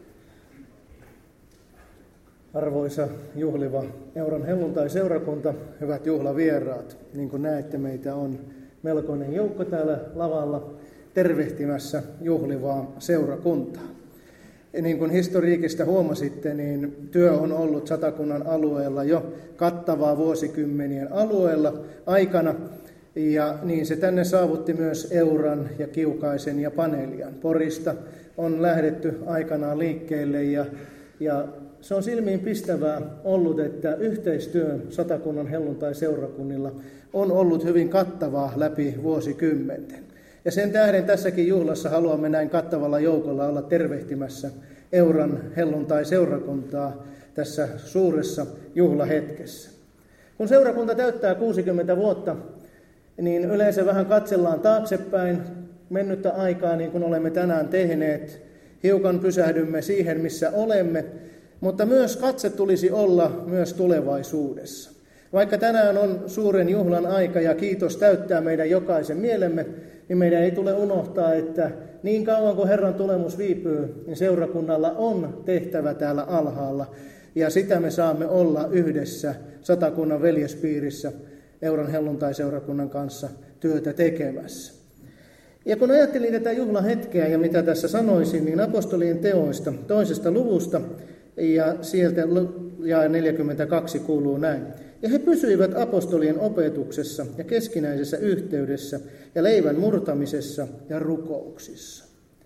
Arvoisa juhliva Euron helluntai-seurakunta, hyvät juhlavieraat. Niin kuin näette, meitä on melkoinen joukko täällä lavalla tervehtimässä juhlivaa seurakuntaa. Ja niin kuin historiikista huomasitte, niin työ on ollut Satakunnan alueella jo kattavaa vuosikymmenien alueella aikana. Ja niin se tänne saavutti myös Euran ja Kiukaisen ja Panelian. Porista on lähdetty aikanaan liikkeelle ja se on silmiin pistävää ollut, että yhteistyö Satakunnan helluntai-seurakunnilla on ollut hyvin kattavaa läpi vuosikymmenten. Ja sen tähden tässäkin juhlassa haluamme näin kattavalla joukolla olla tervehtimässä Euran helluntai-seurakuntaa tässä suuressa juhlahetkessä. Kun seurakunta täyttää 60 vuotta, niin yleensä vähän katsellaan taaksepäin mennyttä aikaa, niin kuin olemme tänään tehneet. Hiukan pysähdymme siihen, missä olemme, mutta myös katse tulisi olla myös tulevaisuudessa. Vaikka tänään on suuren juhlan aika ja kiitos täyttää meidän jokaisen mielemme, niin meidän ei tule unohtaa, että niin kauan kuin Herran tulemus viipyy, niin seurakunnalla on tehtävä täällä alhaalla. Ja sitä me saamme olla yhdessä Satakunnan veljespiirissä Euron helluntai-seurakunnan kanssa työtä tekemässä. Ja kun ajattelin tätä juhlahetkeä ja mitä tässä sanoisin, niin apostolien teoista 2. luvusta ja sieltä jae 42 kuuluu näin. Ja he pysyivät apostolien opetuksessa ja keskinäisessä yhteydessä ja leivän murtamisessa ja rukouksissa.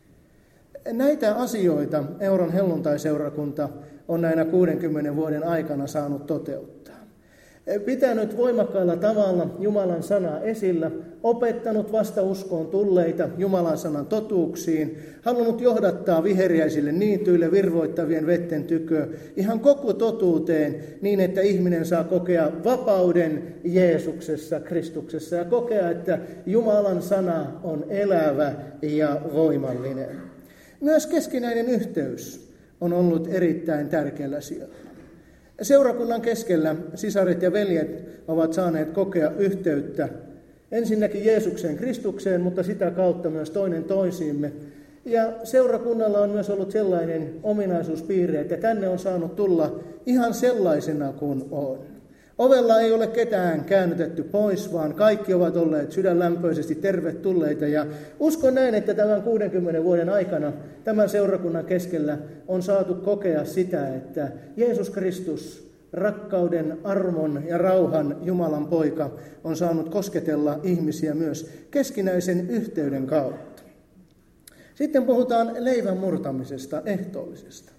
Näitä asioita Euron helluntai-seurakunta on näinä 60 vuoden aikana saanut toteuttaa. Pitänyt voimakkaalla tavalla Jumalan sanaa esillä, opettanut vastauskoon tulleita Jumalan sanan totuuksiin, halunnut johdattaa viheriäisille niityille virvoittavien vetten tykö ihan koko totuuteen niin, että ihminen saa kokea vapauden Jeesuksessa, Kristuksessa ja kokea, että Jumalan sana on elävä ja voimallinen. Myös keskinäinen yhteys on ollut erittäin tärkeällä sijalla. Seurakunnan keskellä sisaret ja veljet ovat saaneet kokea yhteyttä ensinnäkin Jeesukseen Kristukseen, mutta sitä kautta myös toinen toisiimme. Ja seurakunnalla on myös ollut sellainen ominaisuuspiirre, että tänne on saanut tulla ihan sellaisena kuin on. Ovella ei ole ketään käännytetty pois, vaan kaikki ovat olleet sydänlämpöisesti tervetulleita. Ja uskon näin, että tämän 60 vuoden aikana tämän seurakunnan keskellä on saatu kokea sitä, että Jeesus Kristus, rakkauden, armon ja rauhan Jumalan poika, on saanut kosketella ihmisiä myös keskinäisen yhteyden kautta. Sitten puhutaan leivän murtamisesta, ehtoollisesta.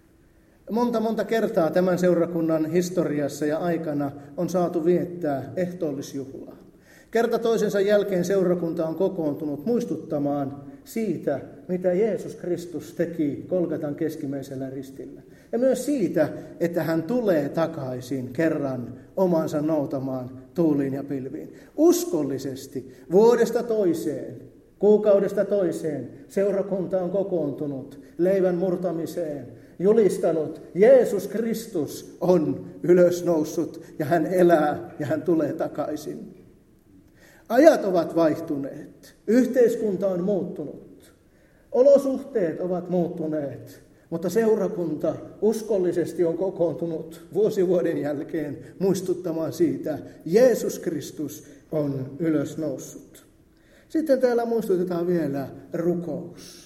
Monta kertaa tämän seurakunnan historiassa ja aikana on saatu viettää ehtoollisjuhlaa. Kerta toisensa jälkeen seurakunta on kokoontunut muistuttamaan siitä, mitä Jeesus Kristus teki Golgatan keskimmäisellä ristillä. Ja myös siitä, että hän tulee takaisin kerran omansa noutamaan tuuliin ja pilviin. Uskollisesti vuodesta toiseen, kuukaudesta toiseen seurakunta on kokoontunut leivän murtamiseen, julistanut, Jeesus Kristus on ylösnoussut ja hän elää ja hän tulee takaisin. Ajat ovat vaihtuneet, yhteiskunta on muuttunut, olosuhteet ovat muuttuneet, mutta seurakunta uskollisesti on kokoontunut vuosi vuoden jälkeen muistuttamaan siitä, Jeesus Kristus on ylösnoussut. Sitten täällä muistutetaan vielä rukous.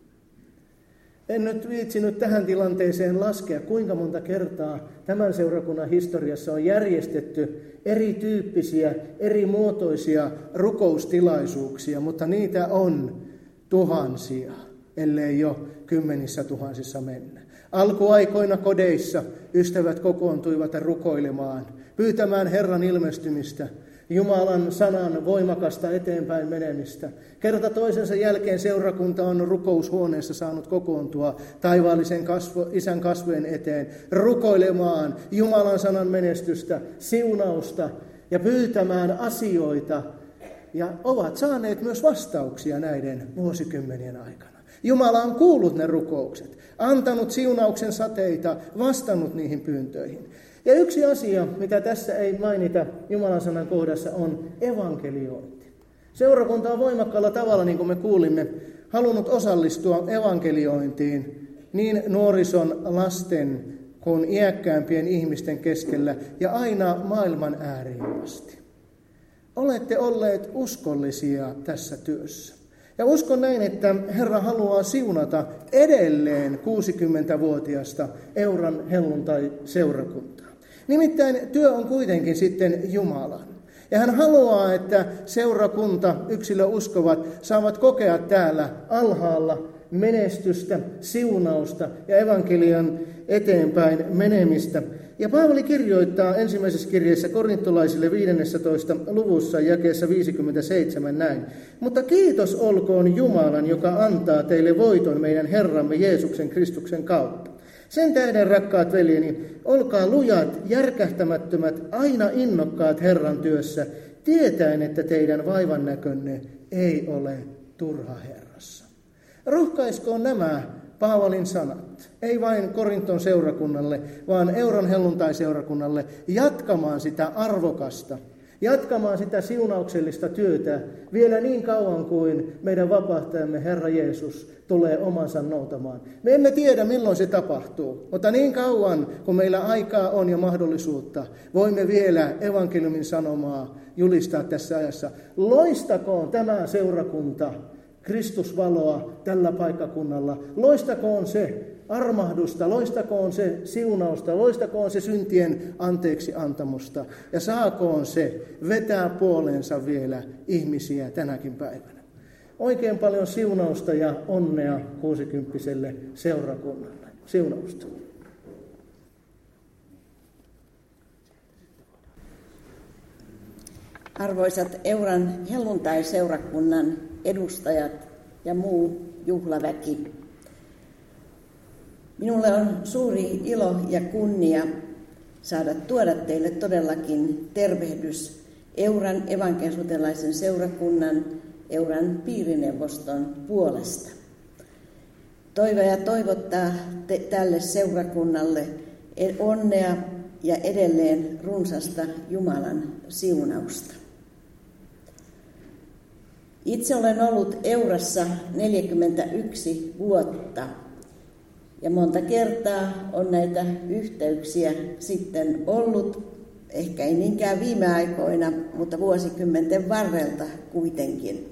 En nyt viitsinyt tähän tilanteeseen laskea, kuinka monta kertaa tämän seurakunnan historiassa on järjestetty erityyppisiä, eri muotoisia rukoustilaisuuksia, mutta niitä on tuhansia, ellei jo 10 000 mennä. Alkuaikoina kodeissa ystävät kokoontuivat rukoilemaan, pyytämään Herran ilmestymistä, Jumalan sanan voimakasta eteenpäin menemistä. Kerta toisensa jälkeen seurakunta on rukoushuoneessa saanut kokoontua taivaallisen isän kasvojen eteen, rukoilemaan Jumalan sanan menestystä, siunausta ja pyytämään asioita. Ja ovat saaneet myös vastauksia näiden vuosikymmenien aikana. Jumala on kuullut ne rukoukset, antanut siunauksen sateita, vastannut niihin pyyntöihin. Ja yksi asia, mitä tässä ei mainita Jumalan sanan kohdassa, on evankeliointi. Seurakunta on voimakkaalla tavalla, niin kuin me kuulimme, halunnut osallistua evankeliointiin niin nuorison, lasten kuin iäkkäämpien ihmisten keskellä ja aina maailman ääriin asti. Olette olleet uskollisia tässä työssä. Ja uskon näin, että Herra haluaa siunata edelleen 60-vuotiasta Euran helluntai-seurakuntaa. Nimittäin työ on kuitenkin sitten Jumalan. Ja hän haluaa, että seurakunta, yksilöuskovat, saavat kokea täällä alhaalla menestystä, siunausta ja evankelian eteenpäin menemistä. Ja Paavali kirjoittaa ensimmäisessä kirjeessä korintolaisille 15. luvussa jakeessa 57 näin. Mutta kiitos olkoon Jumalan, joka antaa teille voiton meidän Herramme Jeesuksen Kristuksen kautta. Sen tähden, rakkaat veljeni, olkaa lujat, järkähtämättömät, aina innokkaat Herran työssä, tietäen, että teidän vaivannäkönne ei ole turha Herrassa. Rohkaiskoon nämä Paavalin sanat, ei vain Korinton seurakunnalle, vaan Euron helluntai-seurakunnalle jatkamaan sitä arvokasta, jatkamaan sitä siunauksellista työtä vielä niin kauan kuin meidän vapahtajamme Herra Jeesus tulee omansa noutamaan. Me emme tiedä, milloin se tapahtuu, mutta niin kauan kuin meillä aikaa on ja mahdollisuutta, voimme vielä evankeliumin sanomaa julistaa tässä ajassa. Loistakoon tämä seurakunta Kristusvaloa tällä paikkakunnalla. Loistakoon se armahdusta, loistakoon se siunausta, loistakoon se syntien anteeksi antamusta ja saakoon se vetää puoleensa vielä ihmisiä tänäkin päivänä. Oikein paljon siunausta ja onnea 60-selle seurakunnalle. Siunausta. Arvoisat Euran helluntai-seurakunnan edustajat ja muu juhlaväki. Minulle on suuri ilo ja kunnia saada tuoda teille todellakin tervehdys Euran evankelisluterilaisen seurakunnan Euran piirineuvoston puolesta. Toivoa ja toivottaa tälle seurakunnalle onnea ja edelleen runsasta Jumalan siunausta. Itse olen ollut Eurassa 41 vuotta ja monta kertaa on näitä yhteyksiä sitten ollut, ehkä ei niinkään viime aikoina, mutta vuosikymmenten varrelta kuitenkin.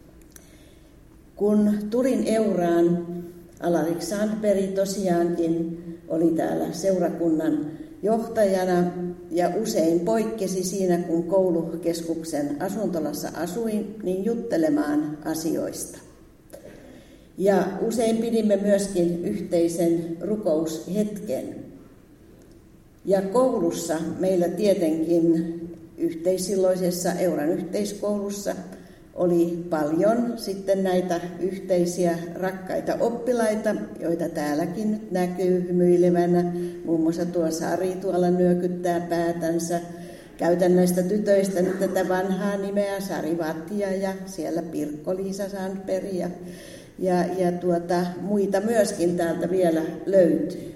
Kun tulin Euraan, Alarik Sandberg tosiaankin oli täällä seurakunnan johtajana ja usein poikkesi siinä, kun koulukeskuksen asuntolassa asuin, niin juttelemaan asioista. Ja usein pidimme myöskin yhteisen rukoushetken. Ja koulussa meillä tietenkin silloisessa Euran yhteiskoulussa oli paljon sitten näitä yhteisiä rakkaita oppilaita, joita täälläkin nyt näkyy hymyilevänä. Muun muassa tuo Sari tuolla nyökyttää päätänsä. Käytän näistä tytöistä nyt tätä vanhaa nimeä, Sari Vattia ja siellä Pirkko-Liisa Sandberg ja muita myöskin täältä vielä löytyy.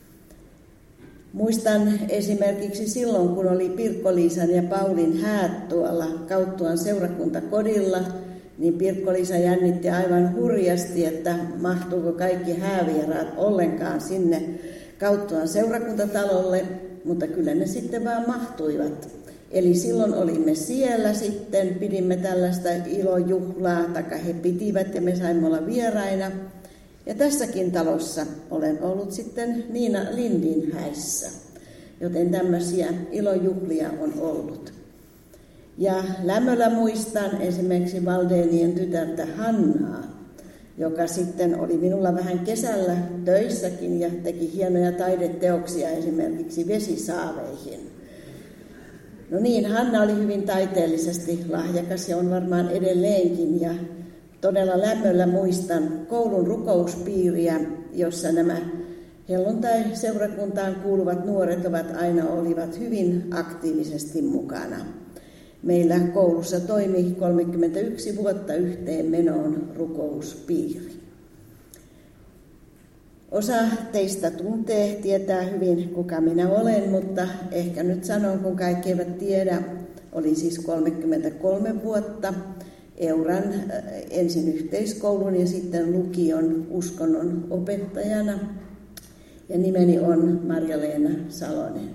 Muistan esimerkiksi silloin, kun oli Pirkko-Liisan ja Paulin häät tuolla Kauttuan seurakuntakodilla, niin Pirkko-Liisa jännitti aivan hurjasti, että mahtuuko kaikki häävieraat ollenkaan sinne Kauttuan seurakuntatalolle, mutta kyllä ne sitten vaan mahtuivat. Eli silloin olimme siellä sitten, pidimme tällaista ilojuhlaa, tai he pitivät ja me saimme olla vieraina. Ja tässäkin talossa olen ollut sitten Niina Lindin häissä, joten tämmöisiä ilojuhlia on ollut. Ja lämmöllä muistan esimerkiksi Valdeenien tytärtä Hannaa, joka sitten oli minulla vähän kesällä töissäkin ja teki hienoja taideteoksia esimerkiksi vesisaaveihin. No niin, Hanna oli hyvin taiteellisesti lahjakas ja on varmaan edelleenkin ja todella lämmöllä muistan koulun rukouspiiriä, jossa nämä helluntai-seurakuntaan kuuluvat nuoret olivat hyvin aktiivisesti mukana. Meillä koulussa toimi 31 vuotta yhteen menoon rukouspiiri. Osa teistä tietää hyvin, kuka minä olen, mutta ehkä nyt sanon, kun kaikki eivät tiedä. Olin siis 33 vuotta Euran ensin yhteiskoulun ja sitten lukion uskonnon opettajana. Ja nimeni on Marja-Leena Salonen.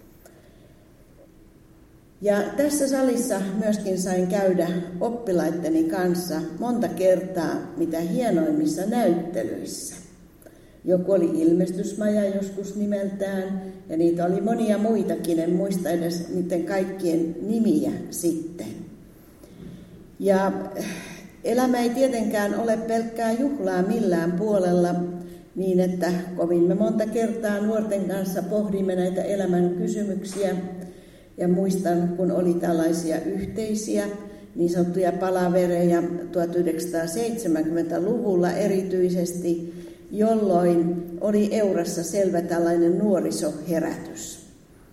Ja tässä salissa myöskin sain käydä oppilaitteni kanssa monta kertaa mitä hienoimmissa näyttelyissä. Joku oli Ilmestysmaja joskus nimeltään, ja niitä oli monia muitakin, en muista edes niiden kaikkien nimiä sitten. Ja elämä ei tietenkään ole pelkkää juhlaa millään puolella, niin että kovin me monta kertaa nuorten kanssa pohdimme näitä elämän kysymyksiä. Ja muistan, kun oli tällaisia yhteisiä niin sanottuja palavereja 1970-luvulla erityisesti, jolloin oli Eurassa selvä tällainen nuorisoherätys.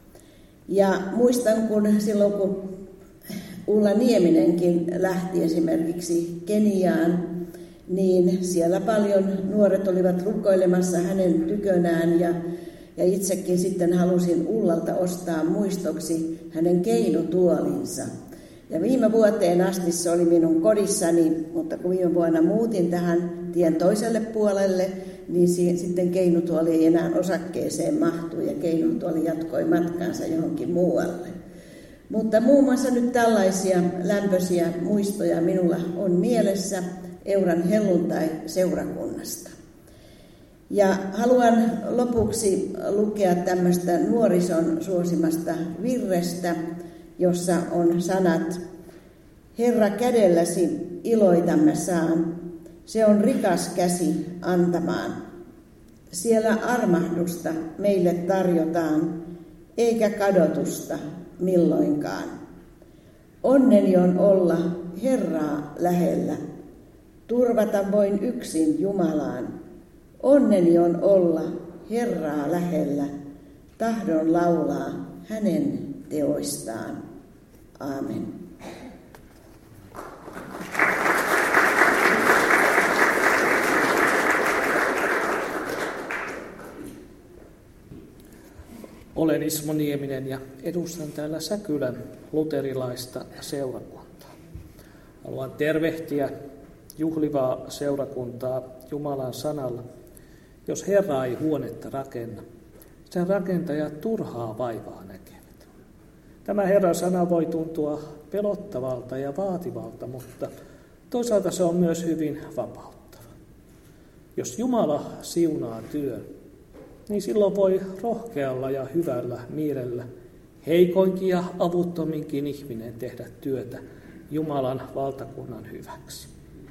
Ja muistan, kun silloin kun Ulla Nieminenkin lähti esimerkiksi Keniaan, niin siellä paljon nuoret olivat rukoilemassa hänen tykönään ja itsekin sitten halusin Ullalta ostaa muistoksi hänen keinutuolinsa. Ja viime vuoteen asti se oli minun kodissani, mutta kun viime vuonna muutin tähän tien toiselle puolelle, niin sitten keinutuoli ei enää osakkeeseen mahtu ja keinutuoli jatkoi matkaansa johonkin muualle. Mutta muun muassa nyt tällaisia lämpöisiä muistoja minulla on mielessä Euran helluntai-seurakunnasta. Ja haluan lopuksi lukea tämmöistä nuorison suosimasta virrestä, jossa on sanat: Herra, kädelläsi iloitamme saan, se on rikas käsi antamaan. Siellä armahdusta meille tarjotaan, eikä kadotusta milloinkaan. Onneni on olla Herraa lähellä, turvata voin yksin Jumalaan. Onneni on olla Herraa lähellä, tahdon laulaa hänen teoistaan. Aamen. Olen Ismo Nieminen ja edustan täällä Säkylän luterilaista seurakuntaa. Haluan tervehtiä juhlivaa seurakuntaa Jumalan sanalla. Jos Herra ei huonetta rakenna, sen rakentajat turhaa vaivaa näkevät. Tämä Herran sana voi tuntua pelottavalta ja vaativalta, mutta toisaalta se on myös hyvin vapauttava. Jos Jumala siunaa työn, niin silloin voi rohkealla ja hyvällä mielellä heikoinkin ja avuttominkin ihminen tehdä työtä Jumalan valtakunnan hyväksi.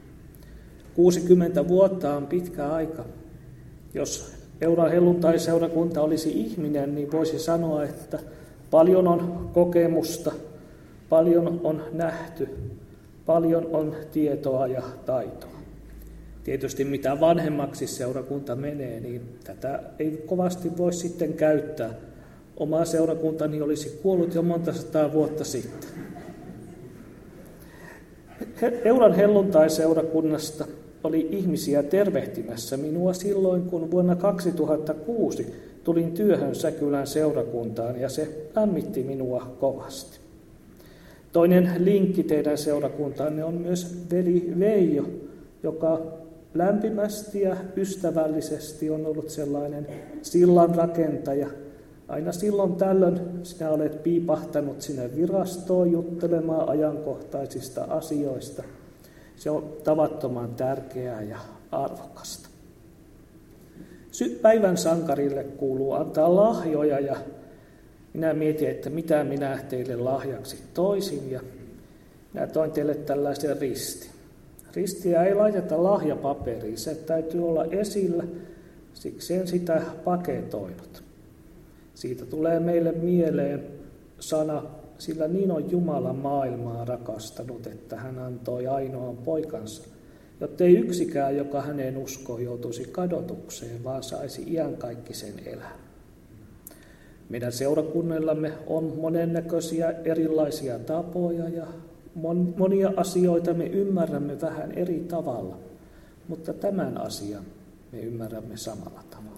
60 vuotta on pitkä aika. Jos Euran helluntai-seurakunta olisi ihminen, niin voisi sanoa, että paljon on kokemusta, paljon on nähty, paljon on tietoa ja taitoa. Tietysti mitä vanhemmaksi seurakunta menee, niin tätä ei kovasti voi sitten käyttää. Oma seurakuntani olisi kuollut jo monta sataa vuotta sitten. Euran helluntai-seurakunnasta oli ihmisiä tervehtimässä minua silloin, kun vuonna 2006 tulin työhön Säkylän seurakuntaan, ja se lämmitti minua kovasti. Toinen linkki teidän seurakuntaanne on myös veli Veijo, joka lämpimästi ja ystävällisesti on ollut sellainen sillanrakentaja. Aina silloin tällöin sinä olet piipahtanut sinne virastoon juttelemaan ajankohtaisista asioista. Se on tavattoman tärkeää ja arvokasta. Päivän sankarille kuuluu antaa lahjoja, ja minä mietin, että mitä minä teille lahjaksi toisin, ja minä toin teille tällaisen ristin. Ristiä ei laiteta lahjapaperiin, se täytyy olla esillä, siksi en sitä paketoinut. Siitä tulee meille mieleen sana, sillä niin on Jumala maailmaa rakastanut, että hän antoi ainoan poikansa, jottei yksikään, joka häneen uskoo, joutuisi kadotukseen, vaan saisi iankaikkisen elämän. Meidän seurakunnallamme on monennäköisiä erilaisia tapoja ja monia asioita me ymmärrämme vähän eri tavalla, mutta tämän asian me ymmärrämme samalla tavalla.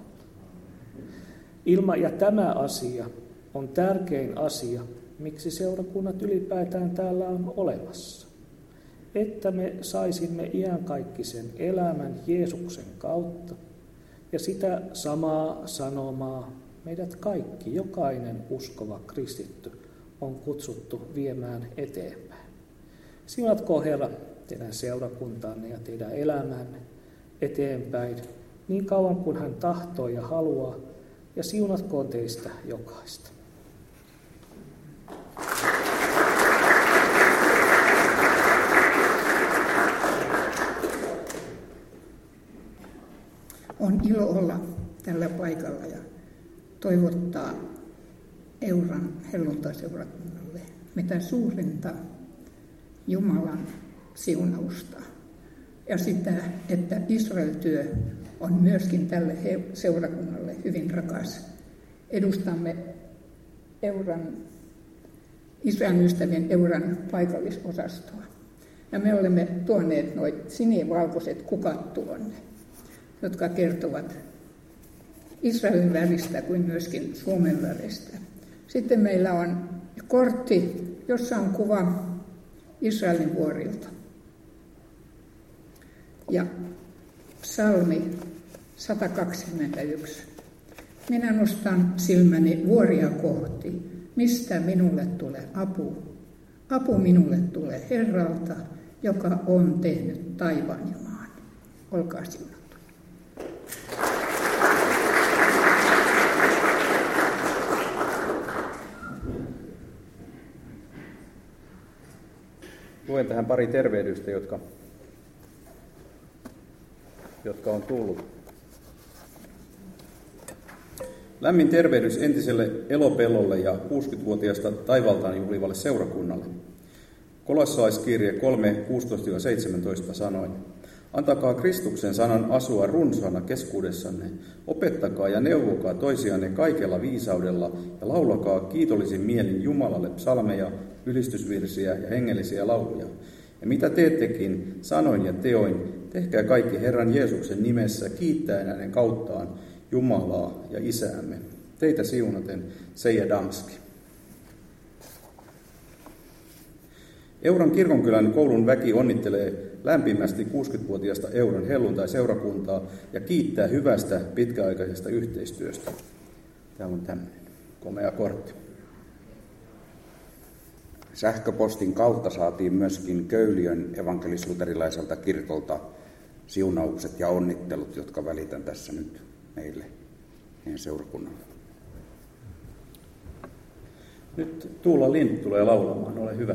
Ja tämä asia on tärkein asia, miksi seurakunnat ylipäätään täällä on olemassa. että me saisimme iankaikkisen elämän Jeesuksen kautta. Ja sitä samaa sanomaa meidät kaikki, jokainen uskova kristitty, on kutsuttu viemään eteenpäin. Siunatko Herra teidän seurakuntaanne ja teidän elämänne eteenpäin niin kauan kuin hän tahtoo ja haluaa, ja siunatkoon teistä jokaista. On ilo olla tällä paikalla ja toivottaa Euran helluntaiseurakunnalle mitä suurinta Jumalan siunausta. Ja sitä, että Israel-työ on myöskin tälle seurakunnalle hyvin rakas. Edustamme Israelin ystävien Euran paikallisosastoa. Ja me olemme tuoneet nuo sinivalkoiset kukat tuonne, jotka kertovat Israelin väristä kuin myöskin Suomen väristä. Sitten meillä on kortti, jossa on kuva Israelin vuorilta. Ja psalmi 121. Minä nostan silmäni vuoria kohti. Mistä minulle tulee apu? Apu minulle tulee Herralta, joka on tehnyt taivaan ja maan. Olkaa siunattu. Luen tähän pari tervehdystä, jotka on tullut. Lämmin tervehdys entiselle Elopellolle ja 60-vuotiaasta taivaltaan juhlivalle seurakunnalle. Kolossaiskirje 3:16-17 sanoin: Antakaa Kristuksen sanan asua runsaana keskuudessanne, opettakaa ja neuvokaa toisianne kaikella viisaudella ja laulakaa kiitollisin mielin Jumalalle psalmeja, ylistysvirsiä ja hengellisiä lauluja. Ja mitä teettekin sanoin ja teoin, tehkää kaikki Herran Jeesuksen nimessä kiittäen hänen kauttaan Jumalaa ja Isäämme. Teitä siunaten Seija Damski. Euran kirkonkylän koulun väki onnittelee lämpimästi 60-vuotiaasta Euran helluntai-seurakuntaa ja kiittää hyvästä pitkäaikaisesta yhteistyöstä. Täällä on tämmöinen komea kortti. Sähköpostin kautta saatiin myöskin Köyliön evankelis-luterilaiselta kirkolta siunaukset ja onnittelut, jotka välitän tässä nyt meille, meidän seurakunnalle. Nyt Tuula Lind tulee laulamaan, ole hyvä.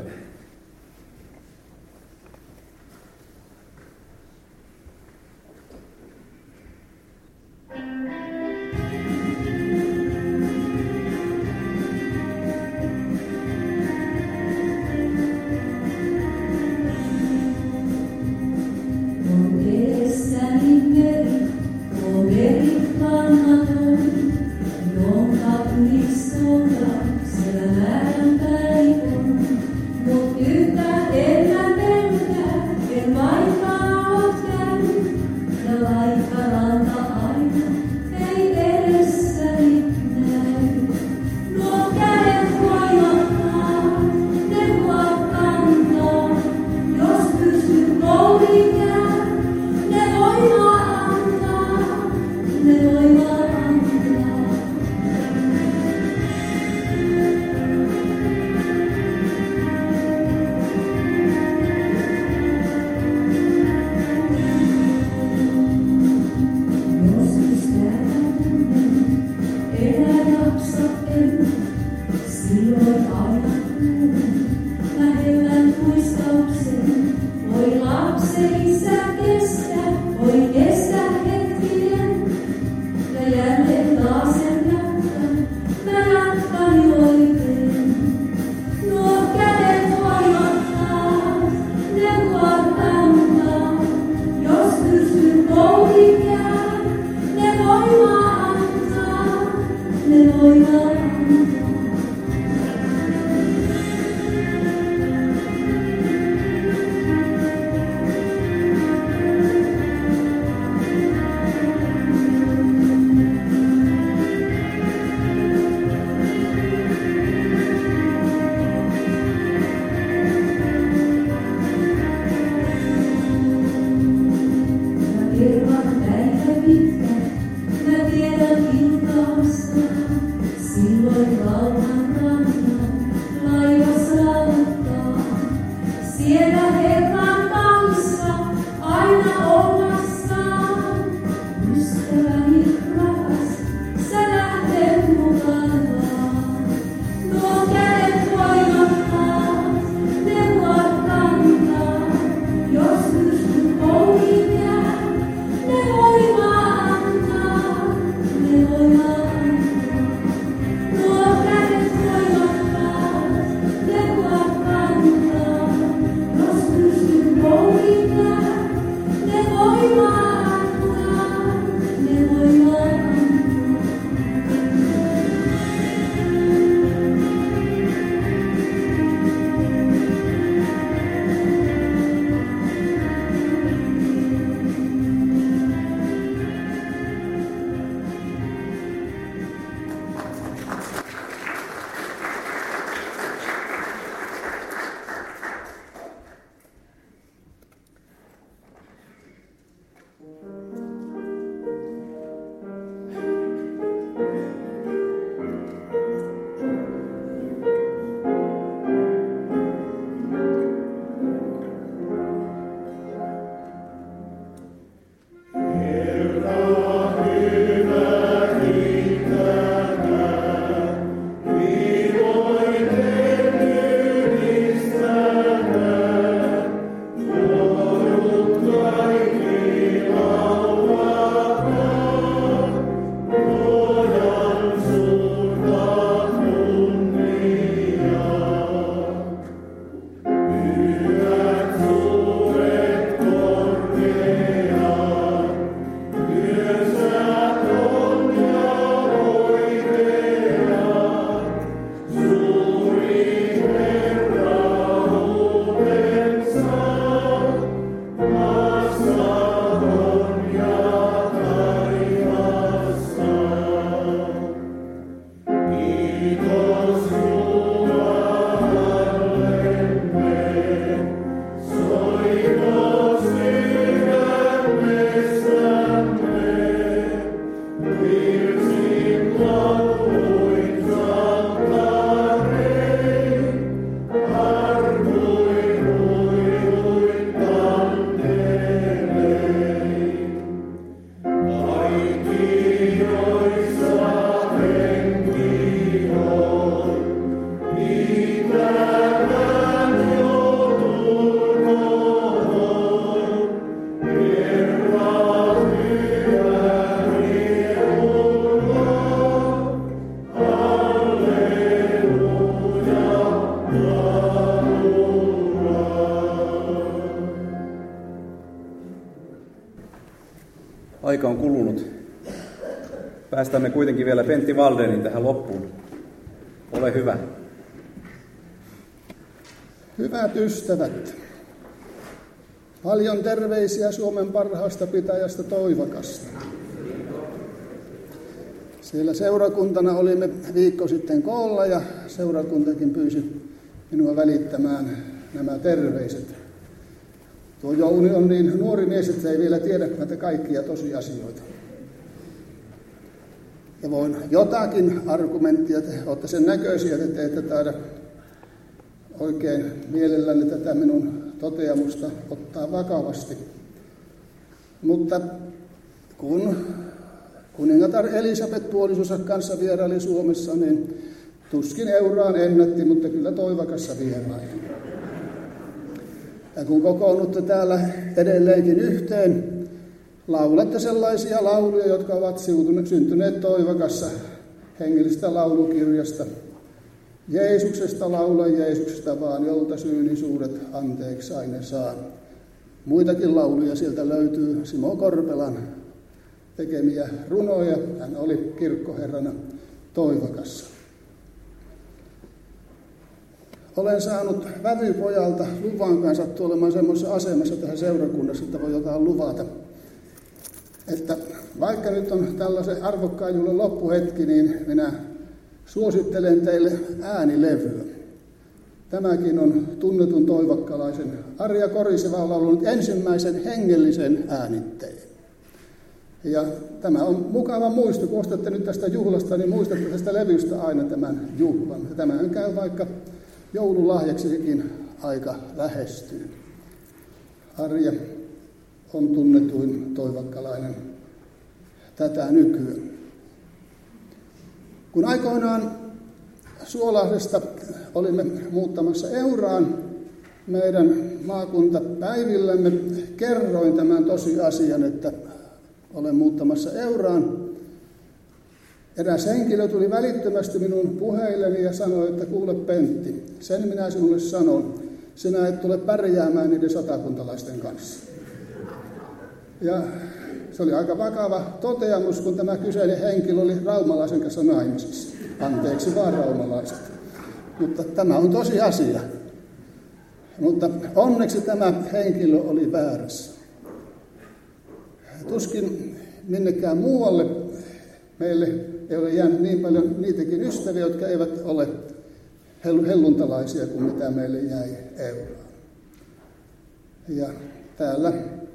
aika on kulunut. Päästämme kuitenkin vielä Pentti Valdenin tähän loppuun. Ole hyvä. Hyvät ystävät, paljon terveisiä Suomen parhaasta pitäjästä Toivakasta. Siellä seurakuntana olimme viikko sitten koolla ja seurakuntakin pyysi minua välittämään nämä terveiset. Tuo Jouni on niin nuori mies, että ei vielä tiedä näitä kaikkia tosiasioita. Ja voin jotakin argumenttia, että olette sen näköisiä, että te ette taida oikein mielelläni tätä minun toteamusta ottaa vakavasti. Mutta kun kuningatar Elisabeth puolisonsa kanssa vieraili Suomessa, niin tuskin Euraan ennätti, mutta kyllä Toivakassa vieraili. Ja kun kokoonnutte täällä edelleenkin yhteen, laulatte sellaisia lauluja, jotka ovat syntyneet Toivakassa hengellisestä laulukirjasta. Jeesuksesta laula Jeesuksesta vaan, jolta syyllisuudet anteeksi aina saa. Muitakin lauluja sieltä löytyy Simo Korpelan tekemiä runoja. Hän oli kirkkoherrana Toivakassa. Olen saanut vävypojalta luvan kanssa olemaan semmoisessa asemassa tähän seurakunnassa, että voi jotain luvata. Että vaikka nyt on tällaisen arvokkaan juhlan loppuhetki, niin minä suosittelen teille äänilevyä. Tämäkin on tunnetun toivakkalaisen Arja Koriseva laulunut ensimmäisen hengellisen äänitteen. Ja tämä on mukava muisto, kun ostatte nyt tästä juhlasta, niin muistatte tästä levystä aina tämän juhlan. Ja tämähän käy vaikka joululahjaksikin aika lähestyy. Arja on tunnetuin toivakkalainen tätä nykyään. Kun aikoinaan Suolahdesta olimme muuttamassa Euraan meidän maakuntapäivillämme, kerroin tämän tosiasian, että olen muuttamassa Euraan. Eräs henkilö tuli välittömästi minun puheilleni ja sanoi, että kuule Pentti, sen minä sinulle sanon, sinä et tule pärjäämään niiden satakuntalaisten kanssa. Ja se oli aika vakava toteamus, kun tämä kyseinen henkilö oli raumalaisen kanssa naimisissa. Anteeksi vaan raumalaiset. Mutta tämä on tosi asia. Mutta onneksi tämä henkilö oli väärässä. Tuskin minnekään muualle meille ei ole jäänyt niin paljon niitäkin ystäviä, jotka eivät ole helluntalaisia kuin mitä meille jäi Euraan. Ja täällä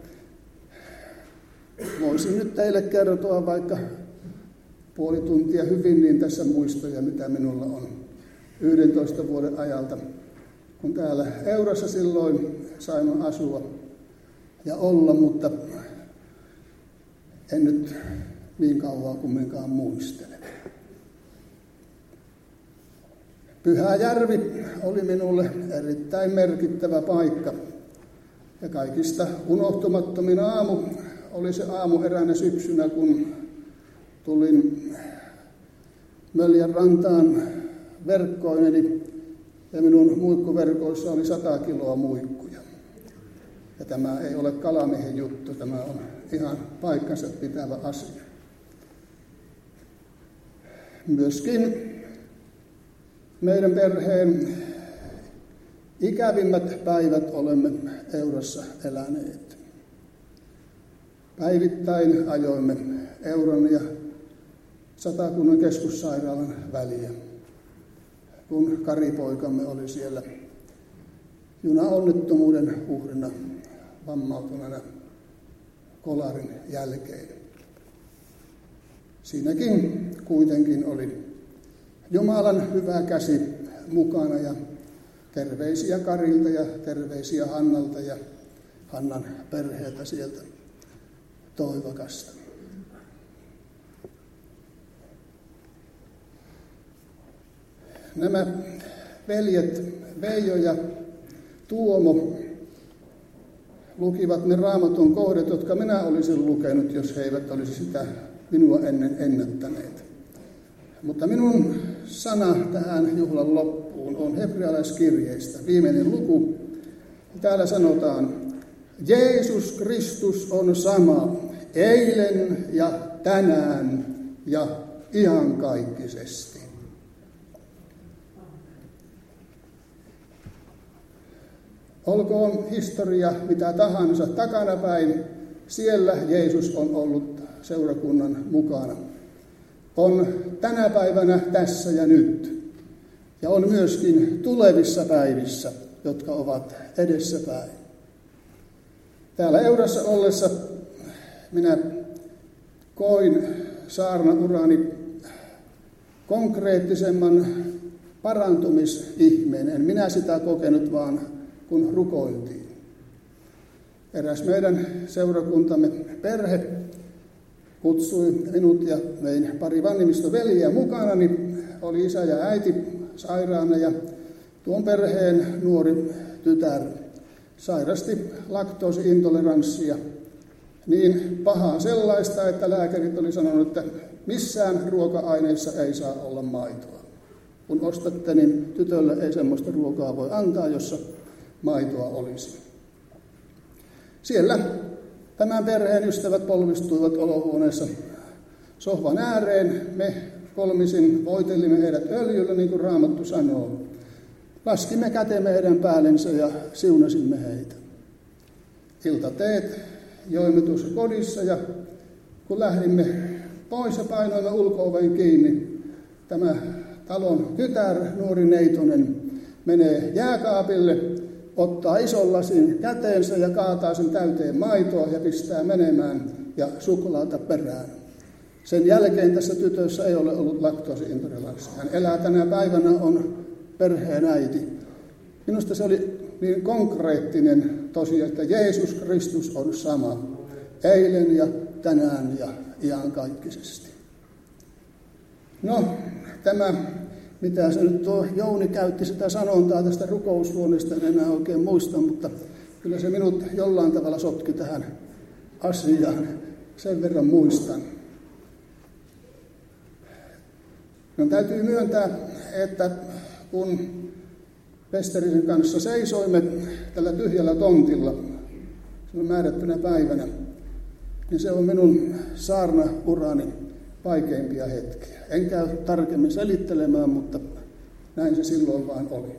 voisin nyt teille kertoa vaikka puoli tuntia hyvin niin tässä muistoja, mitä minulla on 11 vuoden ajalta, kun täällä Eurassa silloin sain asua ja olla, mutta en nyt niin kauan kumminkaan muistele. Pyhäjärvi oli minulle erittäin merkittävä paikka. Ja kaikista unohtumattomin aamu oli se aamu eräänä syksynä, kun tulin Möljän rantaan verkkoineni ja minun muikkuverkoissa oli 100 kiloa muikkuja. Ja tämä ei ole kalamiehen juttu, tämä on ihan paikkansa pitävä asia. Myöskin meidän perheen ikävimmät päivät olemme Eurassa eläneet. Päivittäin ajoimme Euron ja Satakunnan keskussairaalan väliä, kun Kari-poikamme oli siellä junaonnettomuuden uhrina vammautuneena kolarin jälkeen. Siinäkin kuitenkin oli Jumalan hyvä käsi mukana ja terveisiä Karilta ja terveisiä Hannalta ja Hannan perheeltä sieltä Toivakasta. Nämä veljet Veijo ja Tuomo lukivat ne Raamatun kohdat, jotka minä olisin lukenut, jos he eivät olisi sitä minua ennen ennättäneet. Mutta minun sana tähän juhlan loppuun on hebrealaiskirjeistä, viimeinen luku. Täällä sanotaan, Jeesus Kristus on sama eilen ja tänään ja iankaikkisesti. Olkoon historia mitä tahansa takanapäin, siellä Jeesus on ollut seurakunnan mukana. On tänä päivänä tässä ja nyt. Ja on myöskin tulevissa päivissä, jotka ovat edessäpäin. Täällä Eurassa ollessa minä koin saarnaurani konkreettisemman parantumisihmeen. En minä sitä kokenut, vaan kun rukoiltiin. Eräs meidän seurakuntamme perhe kutsui minut ja mein pari vanhimmistoveliä mukana, niin oli isä ja äiti sairaana ja tuon perheen nuori tytär sairasti laktoosiintoleranssia. Niin pahaa sellaista, että lääkärit oli sanonut, että missään ruoka-aineissa ei saa olla maitoa. Kun ostatte, niin tytölle ei semmoista ruokaa voi antaa, jossa maitoa olisi. Siellä tämän perheen ystävät polvistuivat olohuoneessa sohvan ääreen. Me kolmisin voitelimme heidät öljyllä, niin kuin Raamattu sanoo. Laskimme kätemme heidän päällensä ja siunasimme heitä. Iltateet joimme tuossa kodissa ja kun lähdimme pois ja painoimme ulko-oven kiinni, tämä talon tytär, nuori neitonen, menee jääkaapille, ottaa ison lasin käteensä ja kaataa sen täyteen maitoa ja pistää menemään ja suklaata perään. Sen jälkeen tässä tytössä ei ole ollut laktoosiintoleranssia. Hän elää tänä päivänä, on perheen äiti. Minusta se oli niin konkreettinen tosiaan, että Jeesus Kristus on sama eilen ja tänään ja iankaikkisesti. No, tämä, mitä se nyt tuo Jouni käytti sitä sanontaa tästä rukoushuoneesta, en enää oikein muista, mutta kyllä se minut jollain tavalla sotki tähän asiaan. Sen verran muistan. No, täytyy myöntää, että kun Pesterisen kanssa seisoimme tällä tyhjällä tontilla silloin määrättynä päivänä, niin se on minun saarnaurani vaikeimpia hetkiä. En käy tarkemmin selittelemään, mutta näin se silloin vain oli.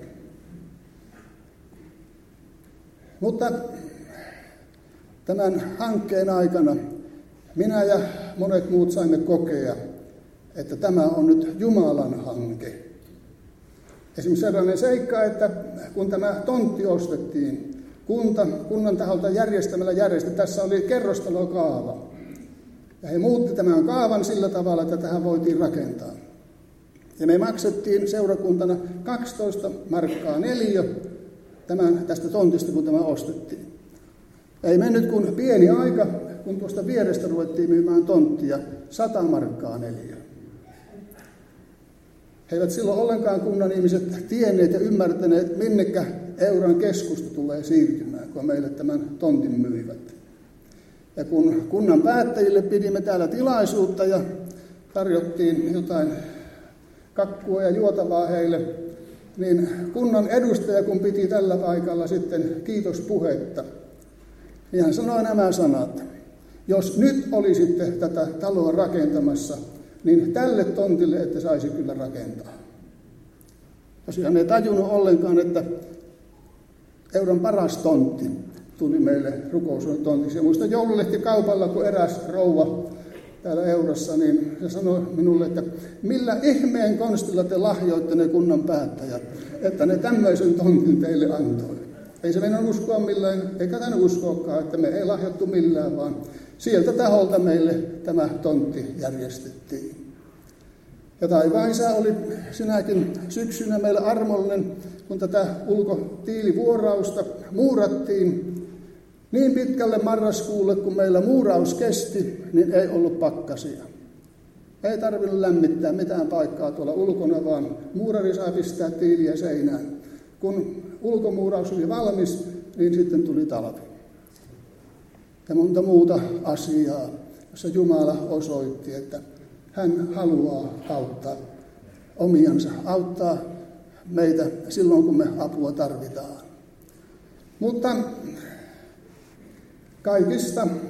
Mutta tämän hankkeen aikana minä ja monet muut saimme kokea, että tämä on nyt Jumalan hanke. Esimerkiksi sellainen seikka, että kun tämä tontti ostettiin, kunnan taholta tässä oli kerrostalokaava. Ja he muutti tämän kaavan sillä tavalla, että tähän voitiin rakentaa. Ja me maksettiin seurakuntana 12 markkaa neliö tästä tontista, kun tämä ostettiin. Ei mennyt kuin pieni aika, kun tuosta vierestä ruvettiin myymään tonttia 100 markkaa neliö. He eivät silloin ollenkaan kunnan ihmiset tienneet ja ymmärtäneet, minnekä Euran keskusta tulee siirtymään, kun meille tämän tontin myivät. Ja kun kunnan päättäjille pidimme täällä tilaisuutta ja tarjottiin jotain kakkua ja juotavaa heille, niin kunnan edustaja, kun piti tällä paikalla sitten kiitospuhetta, niin hän sanoi nämä sanat: jos nyt olisitte tätä taloa rakentamassa, niin tälle tontille ette saisi kyllä rakentaa. Tosiaan ei tajunnut ollenkaan, että Euron paras tontti tuli meille rukoustontiksi. Ja muistan joululehti-kaupalla, kun eräs rouva täällä Eurossa, niin se sanoi minulle, että millä ihmeen konstilla te lahjoitte ne kunnan päättäjät, että ne tämmöisen tontin teille antoi. Ei se meidän uskoa millään, eikä tänne uskoakaan, että me ei lahjottu millään, vaan sieltä taholta meille tämä tontti järjestettiin. Ja taivaan Isä oli sinäkin syksynä meillä armollinen, kun tätä ulkotiilivuorausta muurattiin. Niin pitkälle marraskuulle, kun meillä muuraus kesti, niin ei ollut pakkasia. Ei tarvinnut lämmittää mitään paikkaa tuolla ulkona, vaan muurari saa pistää tiiliä seinään. Kun ulkomuuraus oli valmis, niin sitten tuli talvi. Ja monta muuta asiaa, jossa Jumala osoitti, että hän haluaa auttaa omiansa, auttaa meitä silloin, kun me apua tarvitaan. Mutta kaikista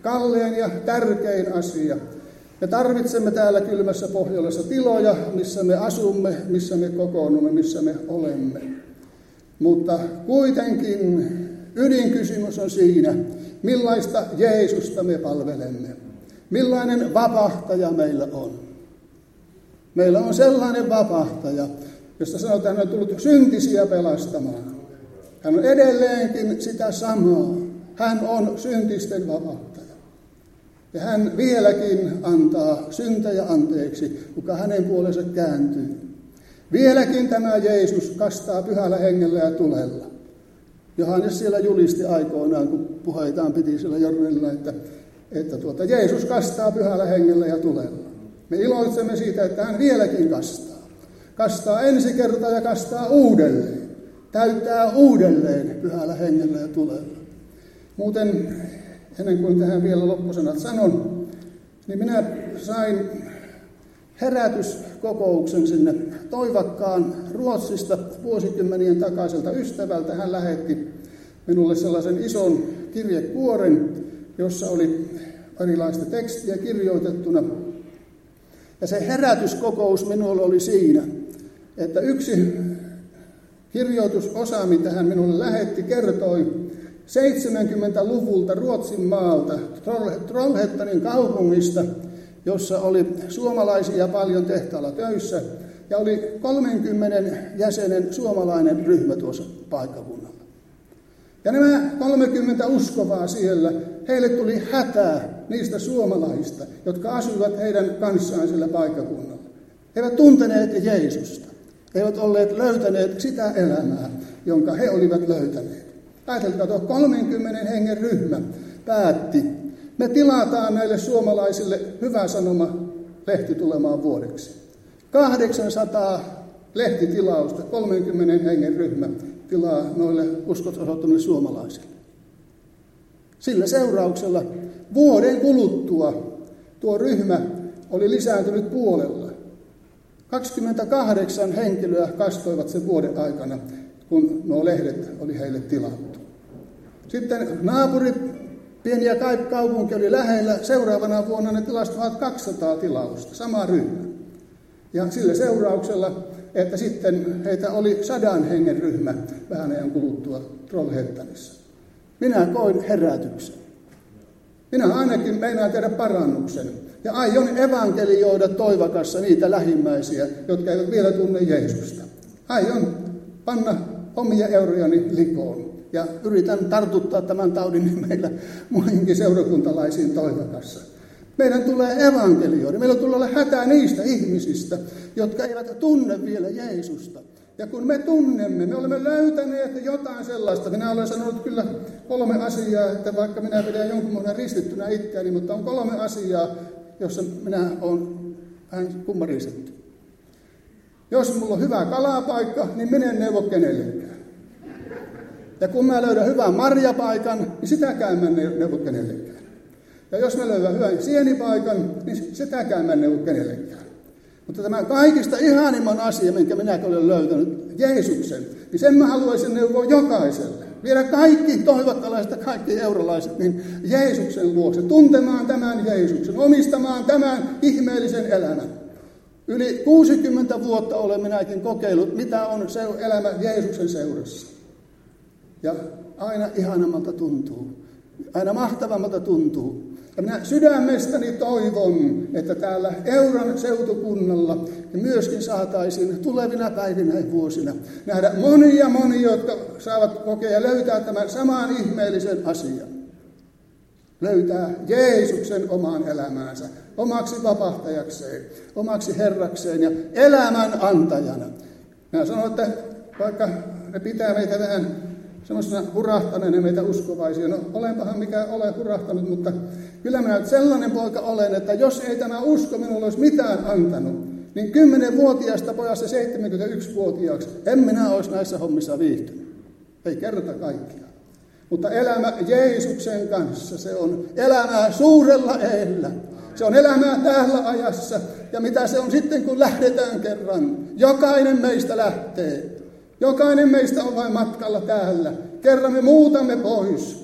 kallein ja tärkein asia. Me tarvitsemme täällä kylmässä Pohjolassa tiloja, missä me asumme, missä me kokoonnumme, missä me olemme. Mutta kuitenkin ydinkysymys on siinä, millaista Jeesusta me palvelemme. Millainen vapahtaja meillä on. Meillä on sellainen vapahtaja, josta sanotaan, että hän on tullut syntisiä pelastamaan. Hän on edelleenkin sitä samaa. Hän on syntisten vapahtaja. Ja hän vieläkin antaa syntejä anteeksi, kuka hänen puolensa kääntyy. Vieläkin tämä Jeesus kastaa pyhällä hengellä ja tulella. Johannes siellä julisti aikoinaan, kun puheitaan piti siellä Jordanilla, että Jeesus kastaa pyhällä hengellä ja tulella. Me iloitsemme siitä, että hän vieläkin kastaa. Kastaa ensi kertaa ja kastaa uudelleen. Täyttää uudelleen pyhällä hengellä ja tulella. Muuten, ennen kuin tähän vielä loppusanat sanon, niin minä sain herätyskokouksen sinne Toivakkaan Ruotsista vuosikymmenien takaiselta ystävältä. Hän lähetti minulle sellaisen ison kirjekuoren, jossa oli erilaista tekstiä kirjoitettuna. Ja se herätyskokous minulle oli siinä, että yksi kirjoitusosa, mitä hän minulle lähetti, kertoi 70-luvulta Ruotsin maalta, Trollhättanin kaupungista, jossa oli suomalaisia paljon tehtaalla töissä, ja oli 30 jäsenen suomalainen ryhmä tuossa paikkakunnalla. Ja nämä 30 uskovaa siellä, heille tuli hätää niistä suomalaisista, jotka asuivat heidän kanssaan sillä paikkakunnalla. He eivät tunteneet Jeesusta, he eivät olleet löytäneet sitä elämää, jonka he olivat löytäneet. Ajatelkaa, tuo 30 hengen ryhmä päätti, me tilataan näille suomalaisille hyvä sanoma lehti tulemaan vuodeksi. 800 lehtitilausta, 30 hengen ryhmä tilaa noille uskot osoittamille suomalaisille. Sillä seurauksella vuoden kuluttua tuo ryhmä oli lisääntynyt puolella. 28 henkilöä kastoivat sen vuoden aikana, kun nuo lehdet oli heille tilattu. Sitten naapurit, pieni ja kaupunki oli lähellä. Seuraavana vuonna ne tilastivat 200 tilausta, sama ryhmä. Ja sillä seurauksella, että sitten heitä oli 100 hengen ryhmä vähän ajan kuluttua Trollhättanissa. Minä koin herätyksen. Minä ainakin meinaan tehdä parannuksen. Ja aion evankelioida Toivakassa niitä lähimmäisiä, jotka eivät vielä tunne Jeesusta. Aion panna omia eurojani likoon. Ja yritän tartuttaa tämän taudin meillä muihinkin seurakuntalaisiin Toivakassa. Meidän tulee evankelioida. Meillä tulee olla hätää niistä ihmisistä, jotka eivät tunne vielä Jeesusta. Ja kun me tunnemme, me olemme löytäneet jotain sellaista. Minä olen sanonut kyllä 3 asiaa, että vaikka minä pidän jonkun monen ristittynä itseäni, mutta on 3 asiaa, jossa minä olen vähän kummaristetty. Jos mulla on hyvä kalapaikka, niin minä en neuvo kenellekään. Ja kun mä löydän hyvän marjapaikan, niin sitäkään mä en neuvo kenellekään. Ja jos mä löydän hyvän sienipaikan, niin sitäkään mä en neuvo kenellekään. Mutta tämä kaikista ihanimman asia, minkä minäkin olen löytänyt, Jeesuksen, niin sen mä haluaisin neuvoa jokaiselle. Viedä kaikki toivottalaiset ja kaikki eurolaiset niin Jeesuksen luokse, tuntemaan tämän Jeesuksen, omistamaan tämän ihmeellisen elämän. Yli 60 vuotta olen minäkin kokeillut, mitä on se elämä Jeesuksen seurassa. Ja aina ihanammalta tuntuu, aina mahtavammalta tuntuu. Ja minä sydämestäni toivon, että täällä Euran seutukunnalla myöskin saataisiin tulevina päivinä ja vuosina nähdä monia, jotka saavat kokea ja löytää tämän saman ihmeellisen asian. Löytää Jeesuksen omaan elämäänsä, omaksi vapahtajakseen, omaksi Herrakseen ja elämän antajana. Minä sanon, että vaikka ne pitää meitä vähän semmoisena hurahtaneena meitä uskovaisia. No olenpahan mikä olen hurahtanut, mutta kyllä minä sellainen poika olen, että jos ei tämä usko minulle olisi mitään antanut, niin 10-vuotiaasta pojasta 71-vuotiaaksi en minä olisi näissä hommissa viihtynyt. Ei kerta kaikkiaan. Mutta elämä Jeesuksen kanssa, se on elämää suurella eellä. Se on elämää täällä ajassa. Ja mitä se on sitten, kun lähdetään kerran? Jokainen meistä lähtee. Jokainen meistä on vain matkalla täällä. Kerran me muutamme pois.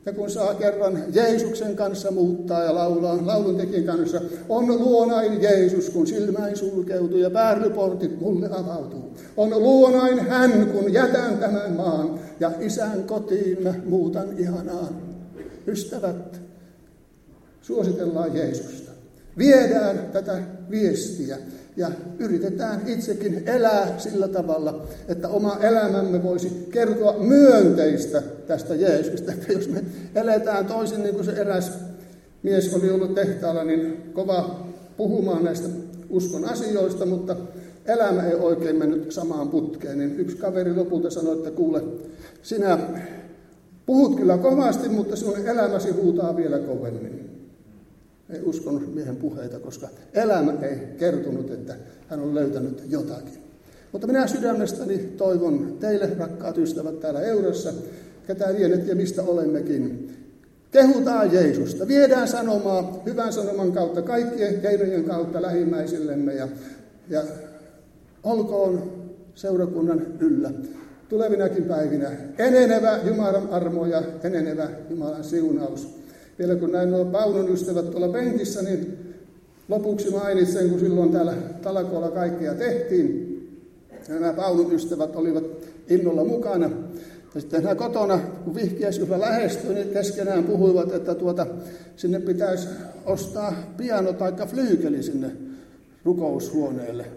Ja kun saa kerran Jeesuksen kanssa muuttaa ja laulaa lauluntekijän kanssa, on luonain Jeesus, kun silmäin sulkeutuu ja pääryportit mulle avautuu. On luonain hän, kun jätän tämän maan ja isän kotiin mä muutan ihanaan. Ystävät, suositellaan Jeesusta. Viedään tätä viestiä ja yritetään itsekin elää sillä tavalla, että oma elämämme voisi kertoa myönteistä tästä Jeesusta. Että jos me eletään toisin, niin kuin se eräs mies oli ollut tehtaalla, niin kova puhumaan näistä uskon asioista, mutta elämä ei oikein mennyt samaan putkeen. Niin yksi kaveri lopulta sanoi, että kuule, sinä puhut kyllä kovasti, mutta sinun elämäsi huutaa vielä kovemmin. Ei uskonut miehen puheita, koska elämä ei kertonut, että hän on löytänyt jotakin. Mutta minä sydämestäni toivon teille, rakkaat ystävät täällä Eurossa, ketä lienet ja mistä olemmekin. Kehutaan Jeesusta, viedään sanomaa hyvän sanoman kautta, kaikkien keinojen kautta lähimmäisillemme ja olkoon seurakunnan yllä tulevinakin päivinä enenevä Jumalan armo ja enenevä Jumalan siunaus. Vielä kun näin nuo Paunon ystävät tuolla penkissä, niin lopuksi mainitsen, kun silloin täällä talkoolla kaikkea tehtiin. Ja nämä Paunon ystävät olivat innolla mukana. Ja sitten nämä kotona, kun vihkiäisjuhla lähestyi, niin keskenään puhuivat, että sinne pitäisi ostaa piano tai flyykeli sinne rukoushuoneelle.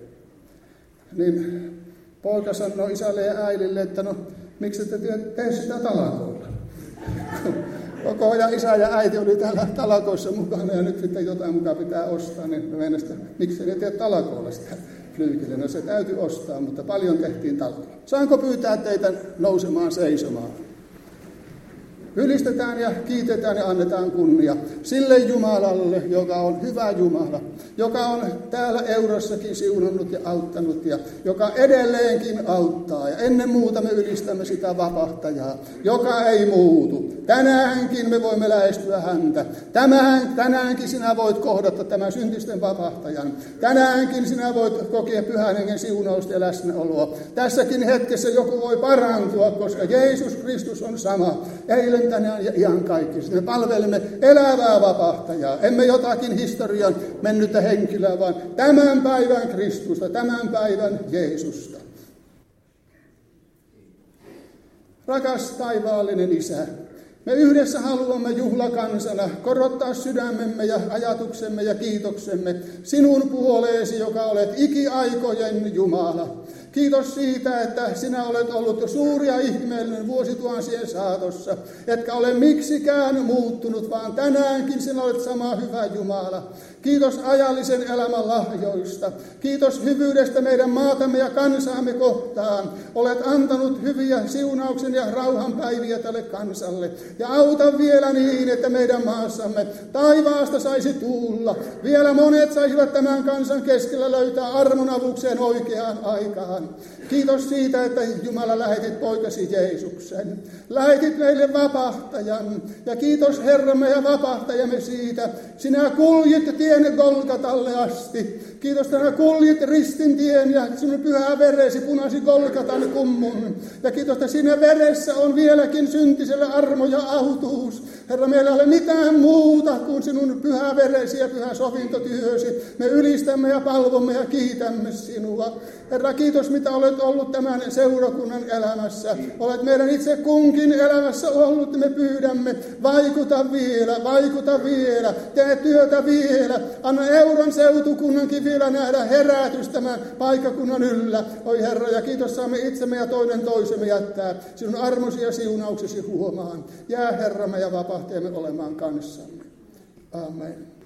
Niin poika sanoi isälle ja äidille, että no miksi te tee sitä talkoilla? Koko ajan isä ja äiti oli täällä talakoissa mukana ja nyt sitten jotain mukaan pitää ostaa, niin mennä sitä, miksi ne tee talakoilla sitä flyykeliä? No se täytyy ostaa, mutta paljon tehtiin talkoilla. Saanko pyytää teitä nousemaan seisomaan? Ylistetään ja kiitetään ja annetaan kunnia sille Jumalalle, joka on hyvä Jumala, joka on täällä Eurossakin siunannut ja auttanut ja joka edelleenkin auttaa. Ja ennen muuta me ylistämme sitä vapahtajaa, joka ei muutu. Tänäänkin me voimme lähestyä häntä. Tänäänkin sinä voit kohdata tämän syntisten vapahtajan. Tänäänkin sinä voit kokea Pyhän Hengen siunausta ja läsnäoloa. Tässäkin hetkessä joku voi parantua, koska Jeesus Kristus on sama. Eilen, tänään ja iankaikkisesti. Me palvelemme elävää vapahtajaa. Emme jotakin historian mennyttä henkilöä, vaan tämän päivän Kristusta, tämän päivän Jeesusta. Rakas taivaallinen Isä, me yhdessä haluamme juhlakansana korottaa sydämemme ja ajatuksemme ja kiitoksemme sinun puoleesi, joka olet ikiaikojen Jumala. Kiitos siitä, että sinä olet ollut suuri ja ihmeellinen vuosituhansien saatossa, etkä ole miksikään muuttunut, vaan tänäänkin sinä olet sama hyvä Jumala. Kiitos ajallisen elämän lahjoista. Kiitos hyvyydestä meidän maatamme ja kansaamme kohtaan. Olet antanut hyviä siunauksen ja rauhan päiviä tälle kansalle. Ja auta vielä niin, että meidän maassamme taivaasta saisi tulla. Vielä monet saisivat tämän kansan keskellä löytää armon avukseen oikeaan aikaan. Kiitos siitä, että Jumala lähetit poikasi Jeesuksen. Lähetit meille vapahtajan. Ja kiitos Herramme ja vapahtajamme siitä. Sinä kuljit tien Golgatalle asti. Kiitos, että sinä kuljit ristin tien ja sinun pyhä veresi punasi Golgatan kummun. Ja kiitos, että siinä veressä on vieläkin syntiselle armo ja autuus. Herra, meillä ei ole mitään muuta kuin sinun pyhä veresi ja pyhä sovintotyösi. Me ylistämme ja palvomme ja kiitämme sinua. Herra, kiitos, mitä olet ollut tämän seurakunnan elämässä. Olet meidän itse kunkin elämässä ollut. Me pyydämme, vaikuta vielä, tee työtä vielä. Anna Euron seutukunnankin vielä nähdä herätys tämän paikkakunnan yllä. Oi Herra, ja kiitos, saamme itsemme ja toinen toisemme jättää sinun armosi ja siunauksesi huomaan. Jää Herramme ja vapahtajamme olemaan kanssamme. Amen.